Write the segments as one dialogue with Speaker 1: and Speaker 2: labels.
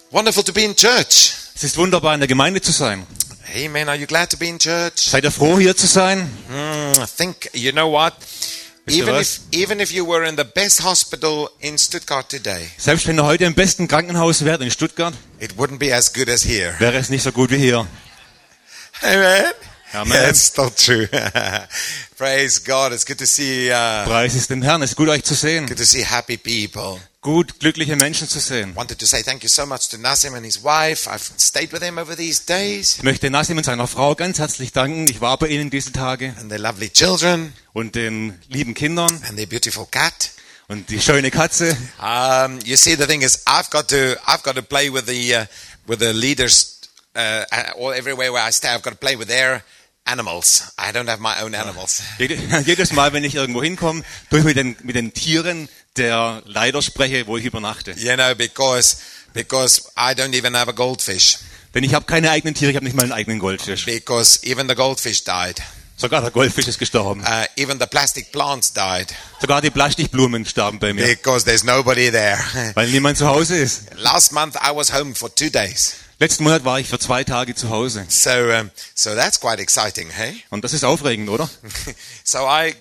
Speaker 1: Wonderful to be in church.
Speaker 2: Es ist wunderbar, in der Gemeinde zu sein.
Speaker 1: Amen. Are you glad to be in church?
Speaker 2: Seid ihr froh, hier zu sein?
Speaker 1: I think, you know what?
Speaker 2: Wisst ihr
Speaker 1: Even
Speaker 2: was?
Speaker 1: if you were in the best hospital in Stuttgart today,
Speaker 2: Selbst wenn ihr heute im besten Krankenhaus wärt in Stuttgart,
Speaker 1: it wouldn't be as good as here.
Speaker 2: wäre es nicht so gut wie hier.
Speaker 1: Amen.
Speaker 2: Amen.
Speaker 1: Yeah, it's still true. Praise God. It's good to see
Speaker 2: Preis ist dem Herrn. Es ist gut, euch zu sehen.
Speaker 1: good to see happy people.
Speaker 2: Gut, glückliche Menschen zu sehen.
Speaker 1: Wanted to say thank you so much to Nassim and his wife. I've stayed with him over these days.
Speaker 2: Ich möchte Nassim und seiner Frau ganz herzlich danken. Ich war bei ihnen diese Tage.
Speaker 1: And their lovely children
Speaker 2: Und den lieben Kindern
Speaker 1: and their beautiful cat.
Speaker 2: und die schöne Katze.
Speaker 1: You see, the thing is, I've got to play with the leaders all everywhere where I stay. I've got to play with their animals. I don't have my own animals.
Speaker 2: Jedes Mal, wenn ich irgendwo hinkomme, tue ich mit den Tieren der Leiter spreche, wo ich übernachte.
Speaker 1: You know, because I don't even have a goldfish.
Speaker 2: Denn ich habe keine eigenen Tiere, ich habe nicht mal einen eigenen Goldfisch.
Speaker 1: Because even the goldfish died.
Speaker 2: Sogar der Goldfisch ist gestorben.
Speaker 1: Even the plastic plants died.
Speaker 2: Sogar die Plastikblumen starben bei mir,
Speaker 1: Because there's nobody there.
Speaker 2: weil niemand zu Hause ist.
Speaker 1: Last month I was home for 2 days.
Speaker 2: Letzten Monat war ich für 2 Tage zu Hause.
Speaker 1: So that's quite exciting, hey?
Speaker 2: Und das ist aufregend, oder?
Speaker 1: So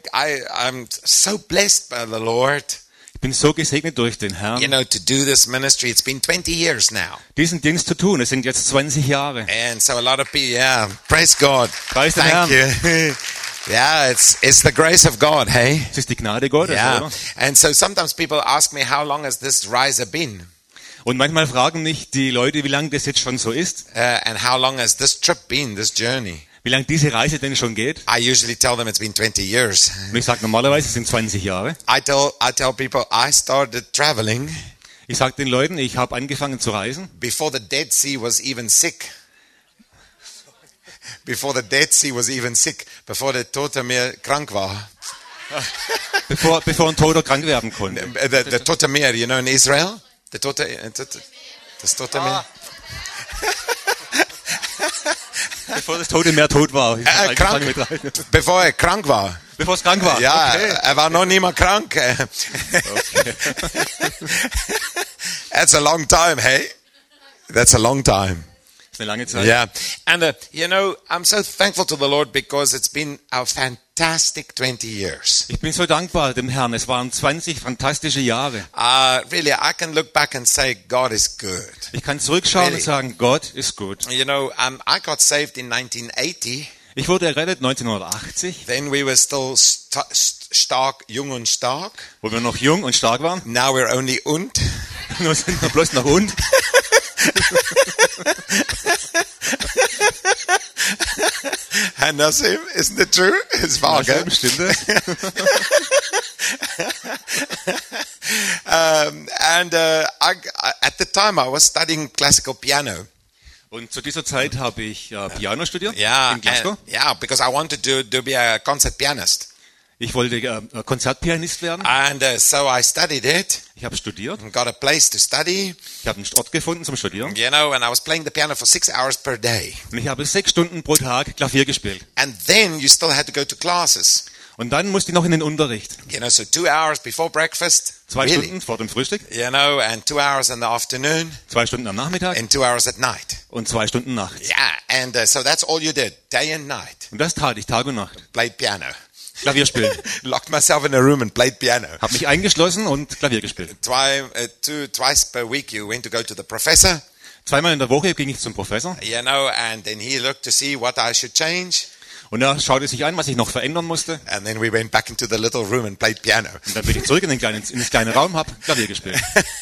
Speaker 1: I'm so blessed by the Lord,
Speaker 2: Ich bin so gesegnet durch den
Speaker 1: you
Speaker 2: Herrn,
Speaker 1: know, to do this ministry. It's been 20 years now.
Speaker 2: diesen Dienst zu tun. Es sind jetzt 20 Jahre.
Speaker 1: And so a lot of people, yeah, praise God.
Speaker 2: Preis den
Speaker 1: Thank you. Yeah, it's the grace of God, hey?
Speaker 2: Es ist die Gnade Gottes,
Speaker 1: Yeah.
Speaker 2: oder?
Speaker 1: And so sometimes people ask me, how long has this riser been?
Speaker 2: Und manchmal fragen mich die Leute, wie lange das jetzt schon so ist,
Speaker 1: And how long has this trip been, this journey?
Speaker 2: wie lange diese Reise denn schon geht.
Speaker 1: I usually tell them it's been 20 years.
Speaker 2: Und ich sage normalerweise, es sind 20 Jahre.
Speaker 1: I tell people I started traveling
Speaker 2: Ich sage den Leuten, ich habe angefangen zu reisen,
Speaker 1: before the Dead Sea was even sick. Before the Dead Sea was even sick. Bevor der Tote Meer krank war.
Speaker 2: bevor ein Toter krank werden konnte.
Speaker 1: The Tote Meer, you know, in Israel? Das Tote Meer.
Speaker 2: Bevor das Tote Meer tot war. Ich hab
Speaker 1: Krank.
Speaker 2: angefangen mit Reisen.
Speaker 1: Bevor er krank war.
Speaker 2: Bevor es krank war.
Speaker 1: Ja,
Speaker 2: Okay.
Speaker 1: er war noch nie mal krank.
Speaker 2: Okay.
Speaker 1: That's a long time, hey? That's a long time.
Speaker 2: Das ist eine lange Zeit.
Speaker 1: Yeah. And, you know, I'm so thankful to the Lord because it's been a fantastic 20 years.
Speaker 2: Ich bin so dankbar dem Herrn. Es waren 20 fantastische Jahre.
Speaker 1: Really, I can look back and say God is good.
Speaker 2: Ich kann zurückschauen
Speaker 1: Really?
Speaker 2: und sagen, Gott ist gut.
Speaker 1: You know, I got saved in 1980.
Speaker 2: Ich wurde errettet 1980,
Speaker 1: Then we were still stark, jung und stark.
Speaker 2: wo wir noch jung und stark waren.
Speaker 1: Now we're only und.
Speaker 2: Nur sind wir bloß noch und.
Speaker 1: And Nassim, isn't it true? It's wahr,
Speaker 2: Ja,
Speaker 1: gell?
Speaker 2: stimmt das?
Speaker 1: At the time I was studying classical piano.
Speaker 2: Und zu dieser Zeit habe ich Piano studiert
Speaker 1: Yeah,
Speaker 2: in Glasgow.
Speaker 1: because I wanted to be a concert pianist.
Speaker 2: Ich wollte Konzertpianist werden.
Speaker 1: And so I studied it
Speaker 2: Ich habe studiert.
Speaker 1: and got a place to study.
Speaker 2: Ich habe einen Ort gefunden zum Studieren.
Speaker 1: You know, and I was playing the piano for 6 hours per day.
Speaker 2: Und ich habe 6 Stunden pro Tag Klavier gespielt.
Speaker 1: And then you still had to go to classes.
Speaker 2: Und dann musste ich noch in den Unterricht.
Speaker 1: You know, so 2 hours before breakfast.
Speaker 2: 2
Speaker 1: really.
Speaker 2: Stunden vor dem Frühstück,
Speaker 1: You know, and 2 hours in the afternoon
Speaker 2: 2 Stunden am Nachmittag
Speaker 1: and 2 hours at night.
Speaker 2: und 2 Stunden nachts.
Speaker 1: Yeah, and so that's all you did, day and night.
Speaker 2: Und das tat ich Tag und Nacht.
Speaker 1: Played piano.
Speaker 2: Klavier spielen.
Speaker 1: Locked myself in a room and played piano.
Speaker 2: Habe mich eingeschlossen und Klavier gespielt.
Speaker 1: Twice per week you went to go to the professor,
Speaker 2: 2-mal in der Woche ging ich zum Professor
Speaker 1: you know, and then he looked to see what I should change.
Speaker 2: und er schaute sich an, was ich noch verändern musste.
Speaker 1: And then we went back into the little room and played piano.
Speaker 2: Und dann bin ich zurück in das kleine Raum, habe Klavier gespielt.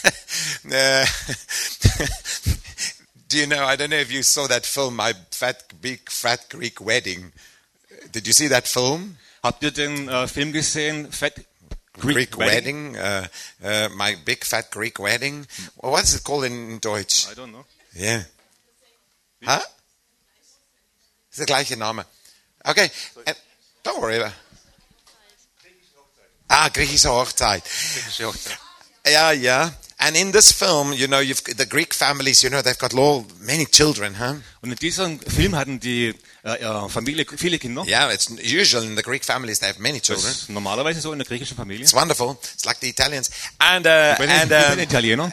Speaker 1: Do you know, I don't know if you saw that film, My Big Fat Greek Wedding. Did you see that film?
Speaker 2: Habt ihr den Film gesehen? Fat
Speaker 1: Greek Wedding. My Big Fat Greek Wedding. Well, what is it called in Deutsch?
Speaker 2: I don't know.
Speaker 1: Yeah. Huh? Ist der gleiche Name. Okay. Don't worry about it. Griechische Hochzeit.
Speaker 2: Griechische Hochzeit.
Speaker 1: Yeah. And in this film, you know, you've the Greek families, you know, they've got many children, huh?
Speaker 2: Und in diesem Film hatten die Familie viele Kinder.
Speaker 1: Yeah, it's usual in the Greek families they have many
Speaker 2: Das
Speaker 1: children.
Speaker 2: ist normalerweise so in der griechischen Familie.
Speaker 1: It's wonderful. It's like the Italians. And
Speaker 2: bin Italiener.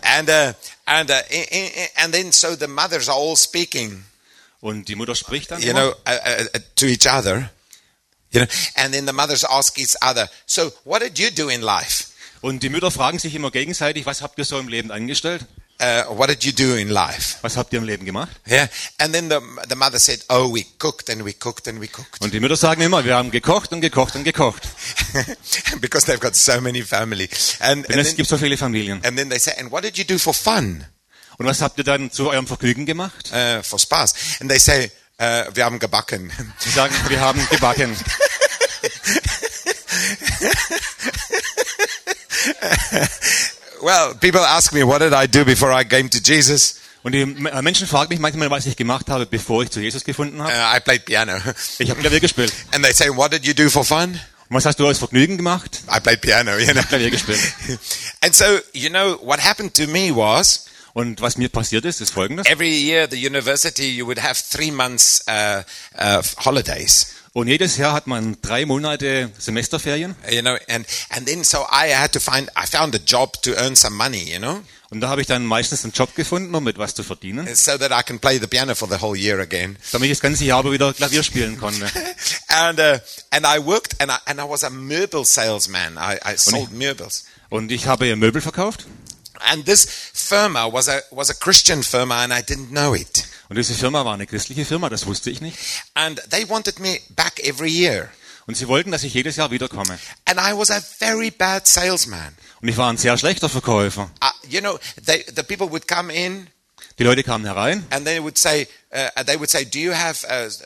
Speaker 1: and then so the mothers are all speaking,
Speaker 2: Und die Mutter spricht dann
Speaker 1: you
Speaker 2: immer.
Speaker 1: know, to each other. You know, and then the mothers ask each other, so what did you do in life?
Speaker 2: Und die Mütter fragen sich immer gegenseitig, was habt ihr so im Leben angestellt?
Speaker 1: What did you do in life?
Speaker 2: Was habt ihr im Leben gemacht?
Speaker 1: Yeah. And then the mother said, oh, we cooked and we cooked and we cooked.
Speaker 2: Und die Mütter sagen immer, wir haben gekocht und gekocht und gekocht.
Speaker 1: Because they've got so many family.
Speaker 2: Denn es gibt so viele Familien.
Speaker 1: And then they say, and what did you do for fun?
Speaker 2: Und was habt ihr dann zu eurem Vergnügen gemacht?
Speaker 1: For Spaß. And they say, wir haben gebacken.
Speaker 2: Sie sagen, wir haben gebacken.
Speaker 1: Well, people ask me, what did I do before I came to Jesus?
Speaker 2: Und die Menschen fragen mich manchmal, was ich gemacht habe, bevor ich zu Jesus gefunden habe.
Speaker 1: I played piano.
Speaker 2: Ich habe Klavier gespielt.
Speaker 1: And they say, what did you do for fun?
Speaker 2: Und was hast du als Vergnügen gemacht?
Speaker 1: I played piano, you know.
Speaker 2: Klavier gespielt.
Speaker 1: And so, you know, what happened to me was,
Speaker 2: Und was mir passiert ist, ist Folgendes.
Speaker 1: every year at the university you would have 3 months holidays.
Speaker 2: Und jedes Jahr hat man 3 Monate Semesterferien.
Speaker 1: You know, and then so I found a job to earn some money, you know,
Speaker 2: Und da habe ich dann meistens einen Job gefunden, um etwas zu verdienen,
Speaker 1: so that I can play the piano for the whole year again.
Speaker 2: damit ich das ganze Jahr aber wieder Klavier spielen konnte.
Speaker 1: And I worked and I was a Möbel salesman. I sold Möbels.
Speaker 2: Und ich habe Möbel verkauft.
Speaker 1: And this firma was a Christian firma and I didn't know it.
Speaker 2: Und diese Firma war eine christliche Firma, das wusste ich nicht.
Speaker 1: And they wanted me back every year.
Speaker 2: Und sie wollten, dass ich jedes Jahr wiederkomme.
Speaker 1: And I was a very bad salesman.
Speaker 2: Und ich war ein sehr schlechter Verkäufer.
Speaker 1: You know, the people would come in
Speaker 2: Die Leute kamen herein
Speaker 1: and they would say, do you have,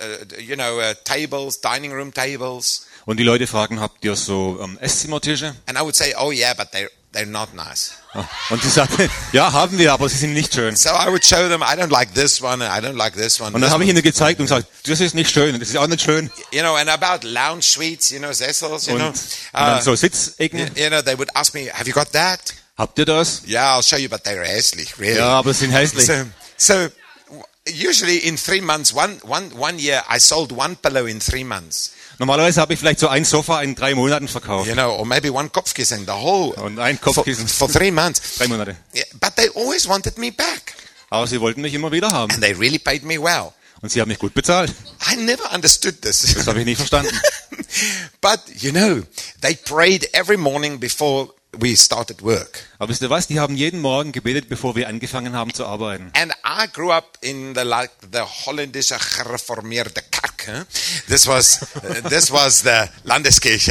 Speaker 1: tables, dining room tables?
Speaker 2: und die Leute fragen, habt ihr so Esszimmertische?
Speaker 1: And I would say, oh yeah, but they're not nice.
Speaker 2: Und sie sagten, ja, haben wir, aber sie sind nicht schön.
Speaker 1: So I would show them, I don't like this one, and I don't like this one.
Speaker 2: Und dann habe ich ihnen gezeigt und gesagt, das ist nicht schön, das ist auch nicht schön.
Speaker 1: You know, and about lounge suites, you know, Sessels, you know.
Speaker 2: Und dann so Sitzecken.
Speaker 1: You know, they would ask me, have you got that?
Speaker 2: Habt ihr das?
Speaker 1: Yeah, I'll show you, but they're hässlich, really.
Speaker 2: Ja, aber sie sind hässlich.
Speaker 1: So usually in 3 months, one year, I sold 1 pillow in 3 months.
Speaker 2: Normalerweise habe ich vielleicht so ein Sofa in 3 Monaten verkauft.
Speaker 1: You know, or maybe 1 Kopfkissen, the whole.
Speaker 2: Und ein Kopfkissen.
Speaker 1: For 3 months.
Speaker 2: 3 Monate.
Speaker 1: Yeah, but they always wanted me back.
Speaker 2: Aber sie wollten mich immer wieder haben.
Speaker 1: And they really paid me well.
Speaker 2: Und sie haben mich gut bezahlt.
Speaker 1: I never understood this.
Speaker 2: Das habe ich nie verstanden.
Speaker 1: But, you know, they prayed every morning before we started work.
Speaker 2: Aber wisst ihr was? Die haben jeden Morgen gebetet, bevor wir angefangen haben zu arbeiten.
Speaker 1: And I grew up in the Holländische Gereformeerde Kerk. Huh? This was the Landeskirche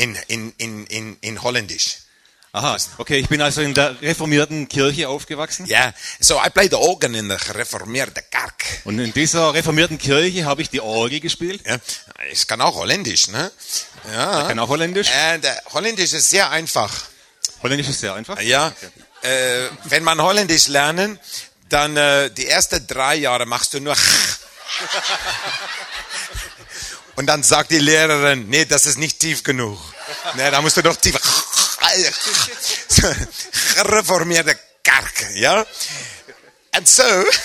Speaker 1: in Holländisch.
Speaker 2: Aha, okay, ich bin also in der reformierten Kirche aufgewachsen.
Speaker 1: Yeah, so I played the organ in the Gereformeerde Kerk.
Speaker 2: Und in dieser reformierten Kirche habe ich die Orgel gespielt.
Speaker 1: Ja, ich kann auch Holländisch, ne? Ja.
Speaker 2: Ich kann auch Holländisch.
Speaker 1: Und Holländisch ist sehr einfach.
Speaker 2: Holländisch ist sehr einfach.
Speaker 1: Ja, wenn man Holländisch lernen, dann die ersten 3 Jahre machst du nur und dann sagt die Lehrerin, nee, das ist nicht tief genug. Nee, da musst du doch tiefer. Gereformeerde Kerk, ja? And so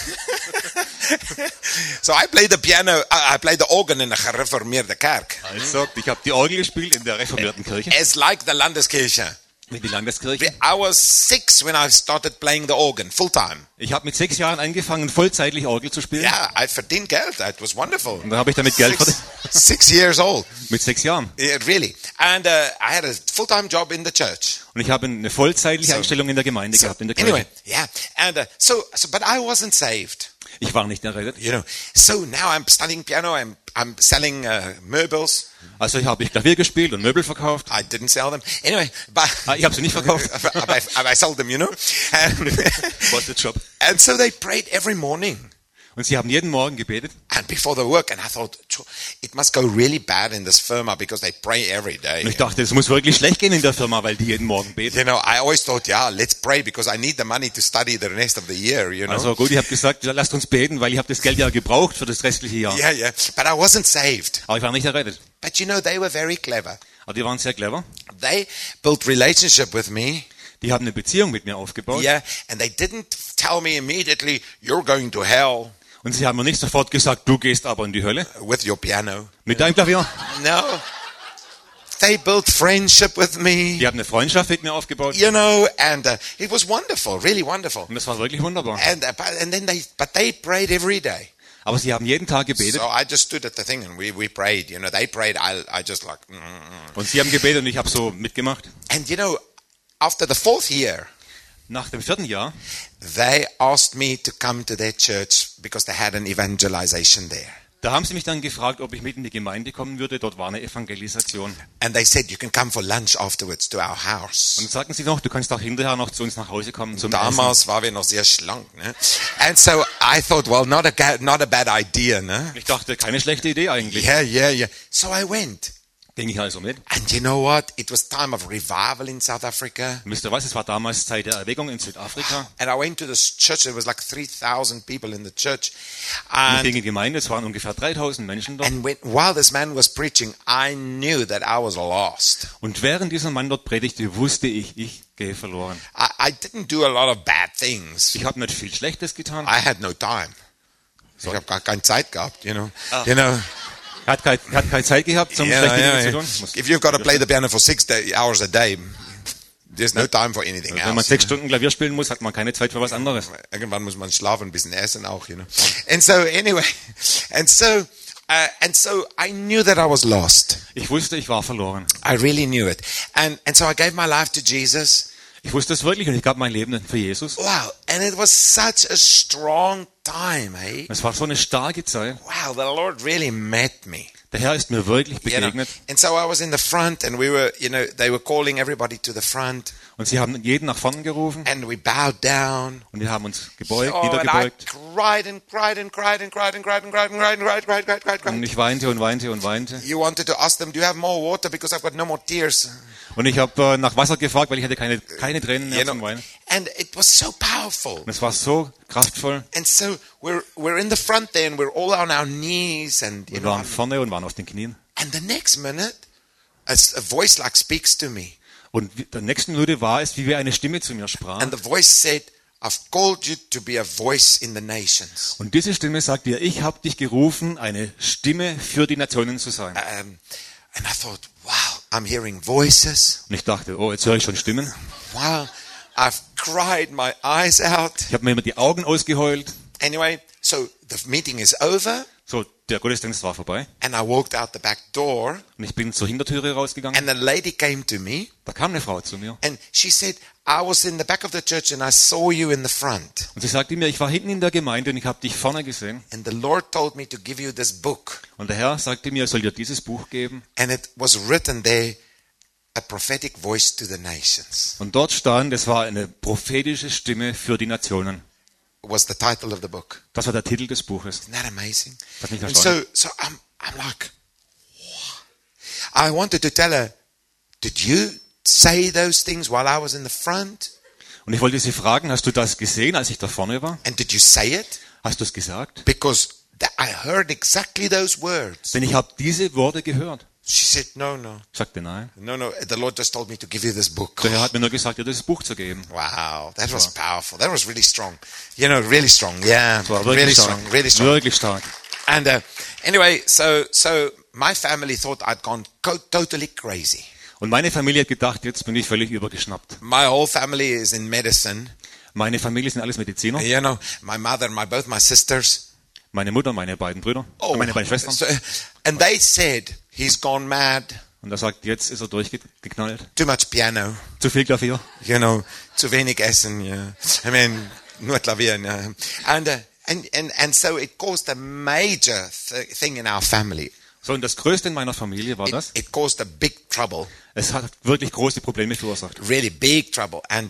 Speaker 1: I played the piano, I played the organ in the Gereformeerde Kerk.
Speaker 2: Also, ich habe die Orgel gespielt in der reformierten Kirche.
Speaker 1: It's like the Landeskirche.
Speaker 2: Wie die Landeskirche.
Speaker 1: I was 6 when I started playing the organ, full time.
Speaker 2: Ich habe mit 6 Jahren angefangen, vollzeitlich Orgel zu spielen.
Speaker 1: Yeah, I verdiened Geld. It was wonderful.
Speaker 2: Und da habe ich damit Geld verdient.
Speaker 1: 6 years old.
Speaker 2: Mit 6 Jahren.
Speaker 1: Yeah, really. And I had a full-time job in the church.
Speaker 2: Und ich habe eine vollzeitliche Einstellung in der Gemeinde gehabt, in der Kirche.
Speaker 1: Anyway, yeah. And but I wasn't saved.
Speaker 2: Ich war nicht errettet.
Speaker 1: You know. So now I'm studying piano. I'm selling Möbels.
Speaker 2: Also habe ich Klavier gespielt und Möbel verkauft.
Speaker 1: I didn't sell them. Anyway, but
Speaker 2: Ich habe sie nicht verkauft.
Speaker 1: I sold them, you know.
Speaker 2: Was der Job.
Speaker 1: And so they prayed every morning.
Speaker 2: Und sie haben jeden Morgen gebetet.
Speaker 1: And before the work, and I thought, it must go really bad in this firma because they pray every day.
Speaker 2: Und ich dachte, es muss wirklich schlecht gehen in der Firma, weil die jeden Morgen beten.
Speaker 1: You know, I always thought, yeah, let's pray because I need the money to study the rest of the year, you know.
Speaker 2: Also gut, ich habe gesagt, lasst uns beten, weil ich habe das Geld ja gebraucht für das restliche Jahr.
Speaker 1: Yeah, but I wasn't saved.
Speaker 2: Aber ich war nicht errettet.
Speaker 1: But you know, they were very clever.
Speaker 2: Aber die waren sehr clever.
Speaker 1: They built relationship with me.
Speaker 2: Die haben eine Beziehung mit mir aufgebaut.
Speaker 1: Yeah, and they didn't tell me immediately, you're going to hell
Speaker 2: Und sie haben mir nicht sofort gesagt, du gehst aber in die Hölle
Speaker 1: with your piano.
Speaker 2: mit deinem Klavier.
Speaker 1: No. They built friendship with me,
Speaker 2: Die haben eine Freundschaft mit mir aufgebaut.
Speaker 1: you know, and it was wonderful, really wonderful.
Speaker 2: Und das war wirklich wunderbar.
Speaker 1: And then they prayed every day.
Speaker 2: Aber sie haben jeden Tag gebetet.
Speaker 1: So I just stood at the thing and we prayed, you know, they prayed, I just like,
Speaker 2: Und sie haben gebetet und ich habe so mitgemacht.
Speaker 1: And you know, after the 4th year,
Speaker 2: Nach dem 4. Jahr
Speaker 1: they asked me to come to their church because they had an evangelization there.
Speaker 2: da haben sie mich dann gefragt, ob ich mit in die Gemeinde kommen würde. Dort war eine Evangelisation.
Speaker 1: And they said, you can come for lunch afterwards to our house.
Speaker 2: Und dann sagten sie noch, du kannst auch hinterher noch zu uns nach Hause kommen zum Essen.
Speaker 1: Damals waren wir noch sehr schlank, ne? And so I thought, well, not a bad idea, ne?
Speaker 2: Ich dachte, keine schlechte Idee eigentlich.
Speaker 1: Yeah. So I went.
Speaker 2: Ging ich also mit.
Speaker 1: And you know what? It was time of revival in South Africa.
Speaker 2: Und wisst ihr was, es war damals Zeit der Erweckung in Südafrika.
Speaker 1: And I went to this church. There was like 3,000 people in the church.
Speaker 2: Und ich ging in
Speaker 1: And,
Speaker 2: die Gemeinde, es waren ungefähr 3000 Menschen dort.
Speaker 1: while this man was preaching, I knew that I was lost.
Speaker 2: Und während dieser Mann dort predigte, wusste ich gehe verloren.
Speaker 1: I didn't do a lot of bad things.
Speaker 2: Ich habe nicht viel Schlechtes getan.
Speaker 1: I had no time. Ich habe gar keine Zeit gehabt, you know.
Speaker 2: Ah.
Speaker 1: You know.
Speaker 2: Er hat keine Zeit gehabt, zum schlechte Dinge zu tun.
Speaker 1: If you've got to play the piano for 6 hours a day, there's no time for anything
Speaker 2: Wenn man
Speaker 1: else.
Speaker 2: 6 Stunden Klavier spielen muss, hat man keine Zeit für was anderes.
Speaker 1: Irgendwann muss man schlafen, ein bisschen essen auch, you know. And so anyway, and so I knew that I was lost.
Speaker 2: Ich wusste, ich war verloren.
Speaker 1: I really knew it. And so I gave my life to Jesus.
Speaker 2: Ich wusste es wirklich und ich gab mein Leben für Jesus.
Speaker 1: Wow, and it was such a strong time, hey?
Speaker 2: Es war so eine starke Zeit.
Speaker 1: Wow, the Lord really met me.
Speaker 2: Der Herr ist mir wirklich
Speaker 1: You know?
Speaker 2: begegnet.
Speaker 1: And so I was in the front and we were, you know, they were calling everybody to the front
Speaker 2: Und sie haben jeden nach vorne gerufen
Speaker 1: and we bowed down.
Speaker 2: und wir haben uns gebeugt,
Speaker 1: Oh, and I
Speaker 2: niedergebeugt.
Speaker 1: cried and cried and cried and cried and cried and cried and cried and cried, cried, cried, cried,
Speaker 2: Und
Speaker 1: cried.
Speaker 2: ich weinte und weinte und weinte.
Speaker 1: You wanted to ask them, do you have more water? Because I've got no more tears.
Speaker 2: Und ich habe nach Wasser gefragt, weil ich hatte keine Tränen
Speaker 1: You
Speaker 2: mehr zum
Speaker 1: know,
Speaker 2: Weinen.
Speaker 1: and it was so powerful.
Speaker 2: Und es war so kraftvoll.
Speaker 1: And so we're in the front there and we're all on our knees and you
Speaker 2: Wir
Speaker 1: know,
Speaker 2: waren vorne und waren auf den Knien.
Speaker 1: and the next minute a voice like speaks to me.
Speaker 2: Und der nächsten Minute war es, wie eine Stimme zu mir sprach.
Speaker 1: And the voice said, I've called you to be a voice in the nations.
Speaker 2: Und diese Stimme sagt dir, ich habe dich gerufen, eine Stimme für die Nationen zu sein.
Speaker 1: And I thought, wow, I'm hearing voices.
Speaker 2: Und ich dachte, oh, jetzt höre ich schon Stimmen.
Speaker 1: Wow, I've cried my eyes out.
Speaker 2: Ich habe mir immer die Augen ausgeheult.
Speaker 1: Anyway, so the meeting is over
Speaker 2: So, der Gottesdienst war vorbei.
Speaker 1: and I walked out the back door
Speaker 2: Und ich bin zur Hintertüre rausgegangen.
Speaker 1: and a lady came to me
Speaker 2: Da kam eine Frau zu mir.
Speaker 1: and she said, I was in the back of the church and I saw you in the front.
Speaker 2: Und sie sagte mir, ich war hinten in der Gemeinde und ich habe dich vorne gesehen.
Speaker 1: And the Lord told me to give you this book.
Speaker 2: Und der Herr sagte mir, er soll dir dieses Buch geben.
Speaker 1: And it was written there, a prophetic voice to the nations.
Speaker 2: Und dort stand, es war eine prophetische Stimme für die Nationen.
Speaker 1: Was the title of the book.
Speaker 2: Das war der Titel des Buches.
Speaker 1: Isn't that amazing?
Speaker 2: Das ist nicht
Speaker 1: And
Speaker 2: erstaunlich.
Speaker 1: so I'm like, wow. I wanted to tell her, did you say those things while I was in the front?
Speaker 2: Und ich wollte sie fragen, hast du das gesehen, als ich da vorne war?
Speaker 1: And did you say it?
Speaker 2: Hast du es gesagt?
Speaker 1: Because I heard exactly those words.
Speaker 2: Denn ich habe diese Worte gehört.
Speaker 1: She said, no.
Speaker 2: Ich sagte nein.
Speaker 1: No, the Lord just told me to give you this book.
Speaker 2: Der Herr hat mir nur gesagt, dir dieses Buch zu geben.
Speaker 1: Wow, that was powerful. That was really strong. You know, really strong. Yeah,
Speaker 2: Das war
Speaker 1: really
Speaker 2: wirklich
Speaker 1: strong,
Speaker 2: stark.
Speaker 1: really strong.
Speaker 2: Wirklich stark.
Speaker 1: And anyway, so my family thought I'd gone totally crazy.
Speaker 2: Und meine Familie hat gedacht, jetzt bin ich völlig übergeschnappt.
Speaker 1: My whole family is in medicine.
Speaker 2: Meine Familie sind alles Mediziner.
Speaker 1: You know, my mother and both my sisters.
Speaker 2: Meine Mutter, meine beiden Brüder, meine beiden Schwestern.
Speaker 1: So, and they said, he's gone mad.
Speaker 2: Und er sagt, jetzt ist er durchgeknallt.
Speaker 1: Too much piano.
Speaker 2: Zu viel Klavier.
Speaker 1: You know, zu wenig Essen. Yeah. I mean, nur Klavier. Yeah. And so it caused a major thing in our family.
Speaker 2: So, und das Größte in meiner Familie war das.
Speaker 1: It caused a big trouble.
Speaker 2: Es hat wirklich große Probleme verursacht.
Speaker 1: Really big trouble. And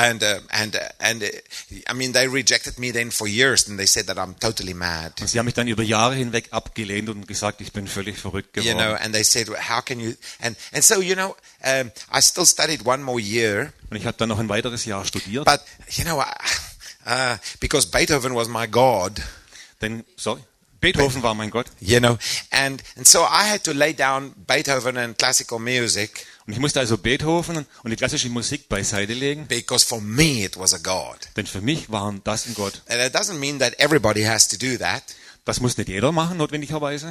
Speaker 1: I mean, they rejected me then for years, and they said that I'm totally mad.
Speaker 2: Und sie haben mich dann über Jahre hinweg abgelehnt und gesagt, ich bin völlig verrückt
Speaker 1: You know,
Speaker 2: geworden.
Speaker 1: and they said, well, how can you? And so, you know, I still studied one more year,
Speaker 2: Und ich habe dann noch ein weiteres Jahr studiert.
Speaker 1: but you know, because Beethoven was my god.
Speaker 2: Denn, sorry, Beethoven war mein Gott.
Speaker 1: You know, and so I had to lay down Beethoven and classical music
Speaker 2: Und ich musste also Beethoven und die klassische Musik beiseite legen,
Speaker 1: because for me it was a God.
Speaker 2: denn für mich waren das ein Gott.
Speaker 1: And it doesn't mean that everybody has to do that.
Speaker 2: Das muss nicht jeder machen, notwendigerweise.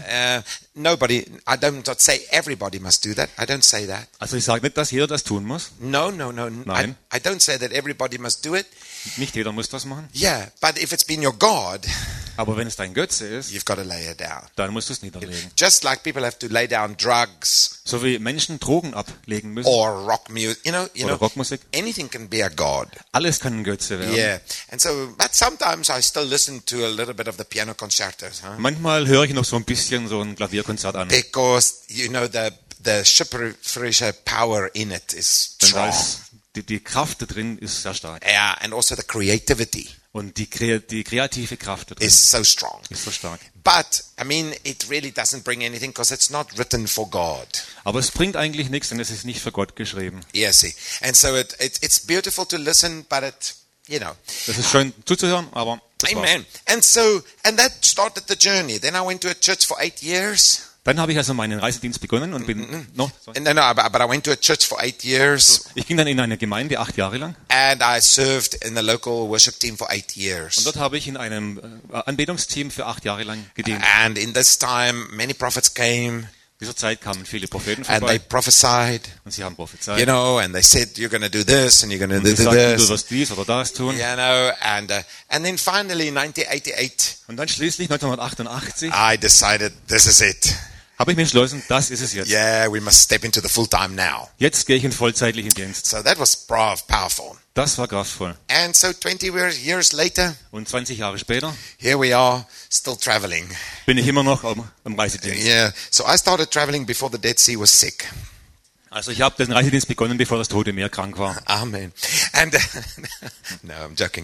Speaker 1: I don't say everybody must do that. I don't say that.
Speaker 2: Also ich sage nicht, dass jeder das tun muss.
Speaker 1: No.
Speaker 2: Nein.
Speaker 1: I don't say that everybody must do it.
Speaker 2: Nicht jeder muss das machen.
Speaker 1: Yeah, but if it's been your God,
Speaker 2: Aber wenn es dein Götze ist,
Speaker 1: you've got to lay it down.
Speaker 2: dann musst du es niederlegen.
Speaker 1: Just like people have to lay down drugs
Speaker 2: So wie Menschen Drogen ablegen müssen
Speaker 1: or rock music, you
Speaker 2: oder
Speaker 1: know,
Speaker 2: Rockmusik.
Speaker 1: anything can be a God.
Speaker 2: Alles kann ein Götze werden.
Speaker 1: Yeah, and so, but sometimes I still listen to a little bit of the piano concertos,
Speaker 2: Manchmal höre ich noch so ein bisschen so ein Klavierkonzert an.
Speaker 1: because you know the schöpferische power in it is
Speaker 2: Denn da
Speaker 1: strong.
Speaker 2: ist, die Kraft da drin ist sehr stark.
Speaker 1: Yeah, and also the creativity
Speaker 2: Und die kreative Kraft da drin
Speaker 1: is so strong.
Speaker 2: ist so stark.
Speaker 1: But I mean, it really doesn't bring anything because it's not written for God.
Speaker 2: Aber es bringt eigentlich nichts, denn es ist nicht für Gott geschrieben.
Speaker 1: Yeah, see, and so it's beautiful to listen, but it, you know.
Speaker 2: Das ist schön zuzuhören, aber das war's.
Speaker 1: Amen. And that started the journey. Then I went to a church for 8 years.
Speaker 2: Dann habe ich also meinen Reisedienst begonnen und bin
Speaker 1: No, but I went to a church for 8 years,
Speaker 2: ich ging dann in eine Gemeinde 8 Jahre lang
Speaker 1: and I served in the local worship team for 8
Speaker 2: und
Speaker 1: years.
Speaker 2: dort habe ich in einem Anbetungsteam für 8 Jahre lang gedient.
Speaker 1: And in this time, many prophets came,
Speaker 2: In dieser Zeit kamen viele Propheten
Speaker 1: and they
Speaker 2: vorbei
Speaker 1: prophesied,
Speaker 2: und sie haben prophezeit.
Speaker 1: you know, and they said, you're going to do this, and you're going to
Speaker 2: Und
Speaker 1: do
Speaker 2: sie sagten, du
Speaker 1: this,
Speaker 2: wirst dies oder das tun.
Speaker 1: you know, and then finally, 1988,
Speaker 2: Und dann schließlich 1988
Speaker 1: I decided this is it.
Speaker 2: habe ich mir entschlossen, das ist es jetzt.
Speaker 1: Yeah, we must step into the full time now.
Speaker 2: Jetzt gehe ich in vollzeitlichen Dienst.
Speaker 1: So that was powerful.
Speaker 2: Das war kraftvoll.
Speaker 1: And so 20 years later,
Speaker 2: Und 20 Jahre später
Speaker 1: here we are, still traveling.
Speaker 2: bin ich immer noch am Reisedienst.
Speaker 1: Yeah, so I started traveling before the Dead Sea was sick.
Speaker 2: Also ich habe den Reisedienst begonnen, bevor das Tote Meer krank war.
Speaker 1: Amen. And no, I'm joking.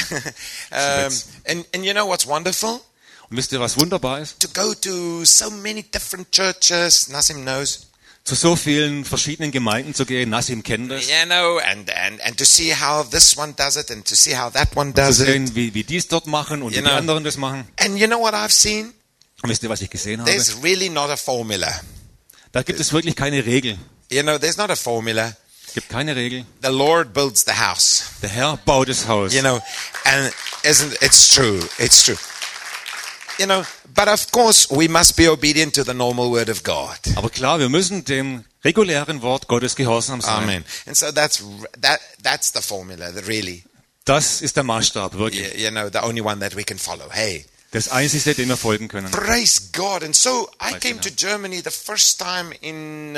Speaker 1: And you know what's wonderful?
Speaker 2: Und wisst ihr, was wunderbar ist?
Speaker 1: To go to so many different churches, Nassim knows,
Speaker 2: Zu so vielen verschiedenen Gemeinden zu gehen. Nassim kennt das.
Speaker 1: you know, and to see how this one does it and to see how that one
Speaker 2: Zu
Speaker 1: does it.
Speaker 2: sehen, wie die es dort machen und wie die
Speaker 1: Genau.
Speaker 2: anderen das machen.
Speaker 1: And you know what I've seen?
Speaker 2: Und wisst ihr, was ich gesehen habe?
Speaker 1: There's really not a formula.
Speaker 2: Da gibt es wirklich keine Regel.
Speaker 1: You know, there's not a formula.
Speaker 2: Es gibt keine Regel.
Speaker 1: The Lord builds the house.
Speaker 2: Der Herr baut das Haus.
Speaker 1: You know, and it's true. It's true. You know, but of course we must be obedient to the normal word of God.
Speaker 2: Aber klar, wir müssen dem regulären Wort Gottes gehorsam sein.
Speaker 1: Amen. And so that's the formula, that really,
Speaker 2: Das ist der Maßstab, wirklich.
Speaker 1: you know, the only one that we can follow. Hey,
Speaker 2: Das Einzige, dem wir folgen können.
Speaker 1: praise God. And so I
Speaker 2: Praise
Speaker 1: came
Speaker 2: the
Speaker 1: to Germany the first time in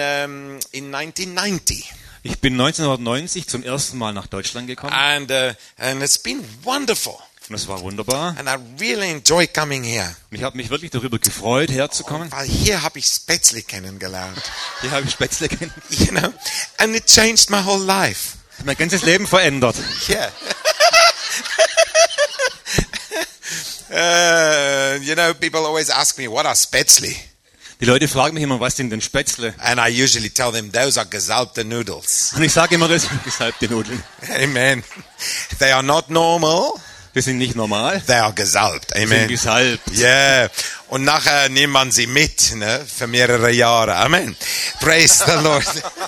Speaker 1: 1990.
Speaker 2: Ich bin 1990 zum ersten Mal nach Deutschland gekommen.
Speaker 1: And it's been wonderful.
Speaker 2: Und es war wunderbar.
Speaker 1: And I really enjoy coming here.
Speaker 2: Und ich habe mich wirklich darüber gefreut, herzukommen.
Speaker 1: Weil hier habe ich Spätzle kennengelernt.
Speaker 2: Hier habe ich Spätzle kennen.
Speaker 1: You know, and it changed my whole life.
Speaker 2: Mein ganzes Leben verändert.
Speaker 1: Yeah. You know, people always ask me, what are Spätzle?
Speaker 2: Die Leute fragen mich immer, was sind denn Spätzle?
Speaker 1: And I usually tell them, those are gesalbte noodles.
Speaker 2: Und ich sage immer, das sind gesalbte Nudeln.
Speaker 1: Amen. They are not normal.
Speaker 2: Die sind nicht normal.
Speaker 1: They are gesalbt.
Speaker 2: Die sind
Speaker 1: Amen.
Speaker 2: gesalbt.
Speaker 1: Yeah. Und nachher nimmt man sie mit, ne, für mehrere Jahre. Amen. Praise the Lord.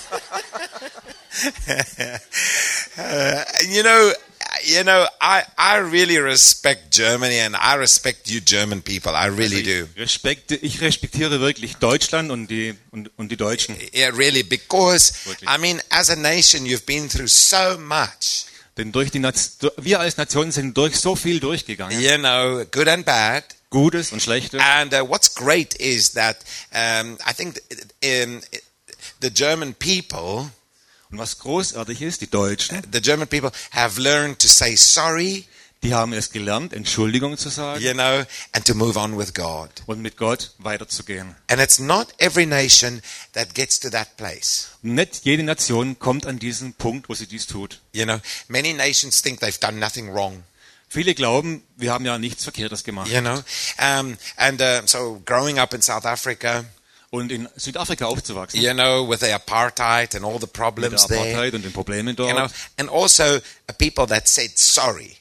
Speaker 1: You know, I really respect Germany and I respect you German people. I really do.
Speaker 2: Ich respektiere wirklich Deutschland und die Deutschen.
Speaker 1: Yeah, really, because,
Speaker 2: Wirklich.
Speaker 1: I mean, as a nation, you've been through so much.
Speaker 2: Denn wir als Nation sind durch so viel durchgegangen.
Speaker 1: You know, good and bad.
Speaker 2: Gutes und Schlechtes.
Speaker 1: And what's great is that I think the German people,
Speaker 2: Und was großartig ist, die Deutschen,
Speaker 1: the German people have learned to say sorry,
Speaker 2: die haben es gelernt, Entschuldigung zu sagen
Speaker 1: you know, and to move on with God.
Speaker 2: und mit Gott weiterzugehen.
Speaker 1: And it's not every nation that gets to that place.
Speaker 2: Und nicht jede Nation kommt an diesen Punkt, wo sie dies tut.
Speaker 1: You know, many nations think they've done nothing wrong.
Speaker 2: Viele glauben, wir haben ja nichts Verkehrtes gemacht.
Speaker 1: You know, so growing up in South Africa,
Speaker 2: Und in Südafrika aufzuwachsen,
Speaker 1: you know, with the apartheid and all the
Speaker 2: mit der
Speaker 1: problems there,
Speaker 2: Apartheid und den Problemen
Speaker 1: you know,
Speaker 2: dort.
Speaker 1: and also a people that said sorry.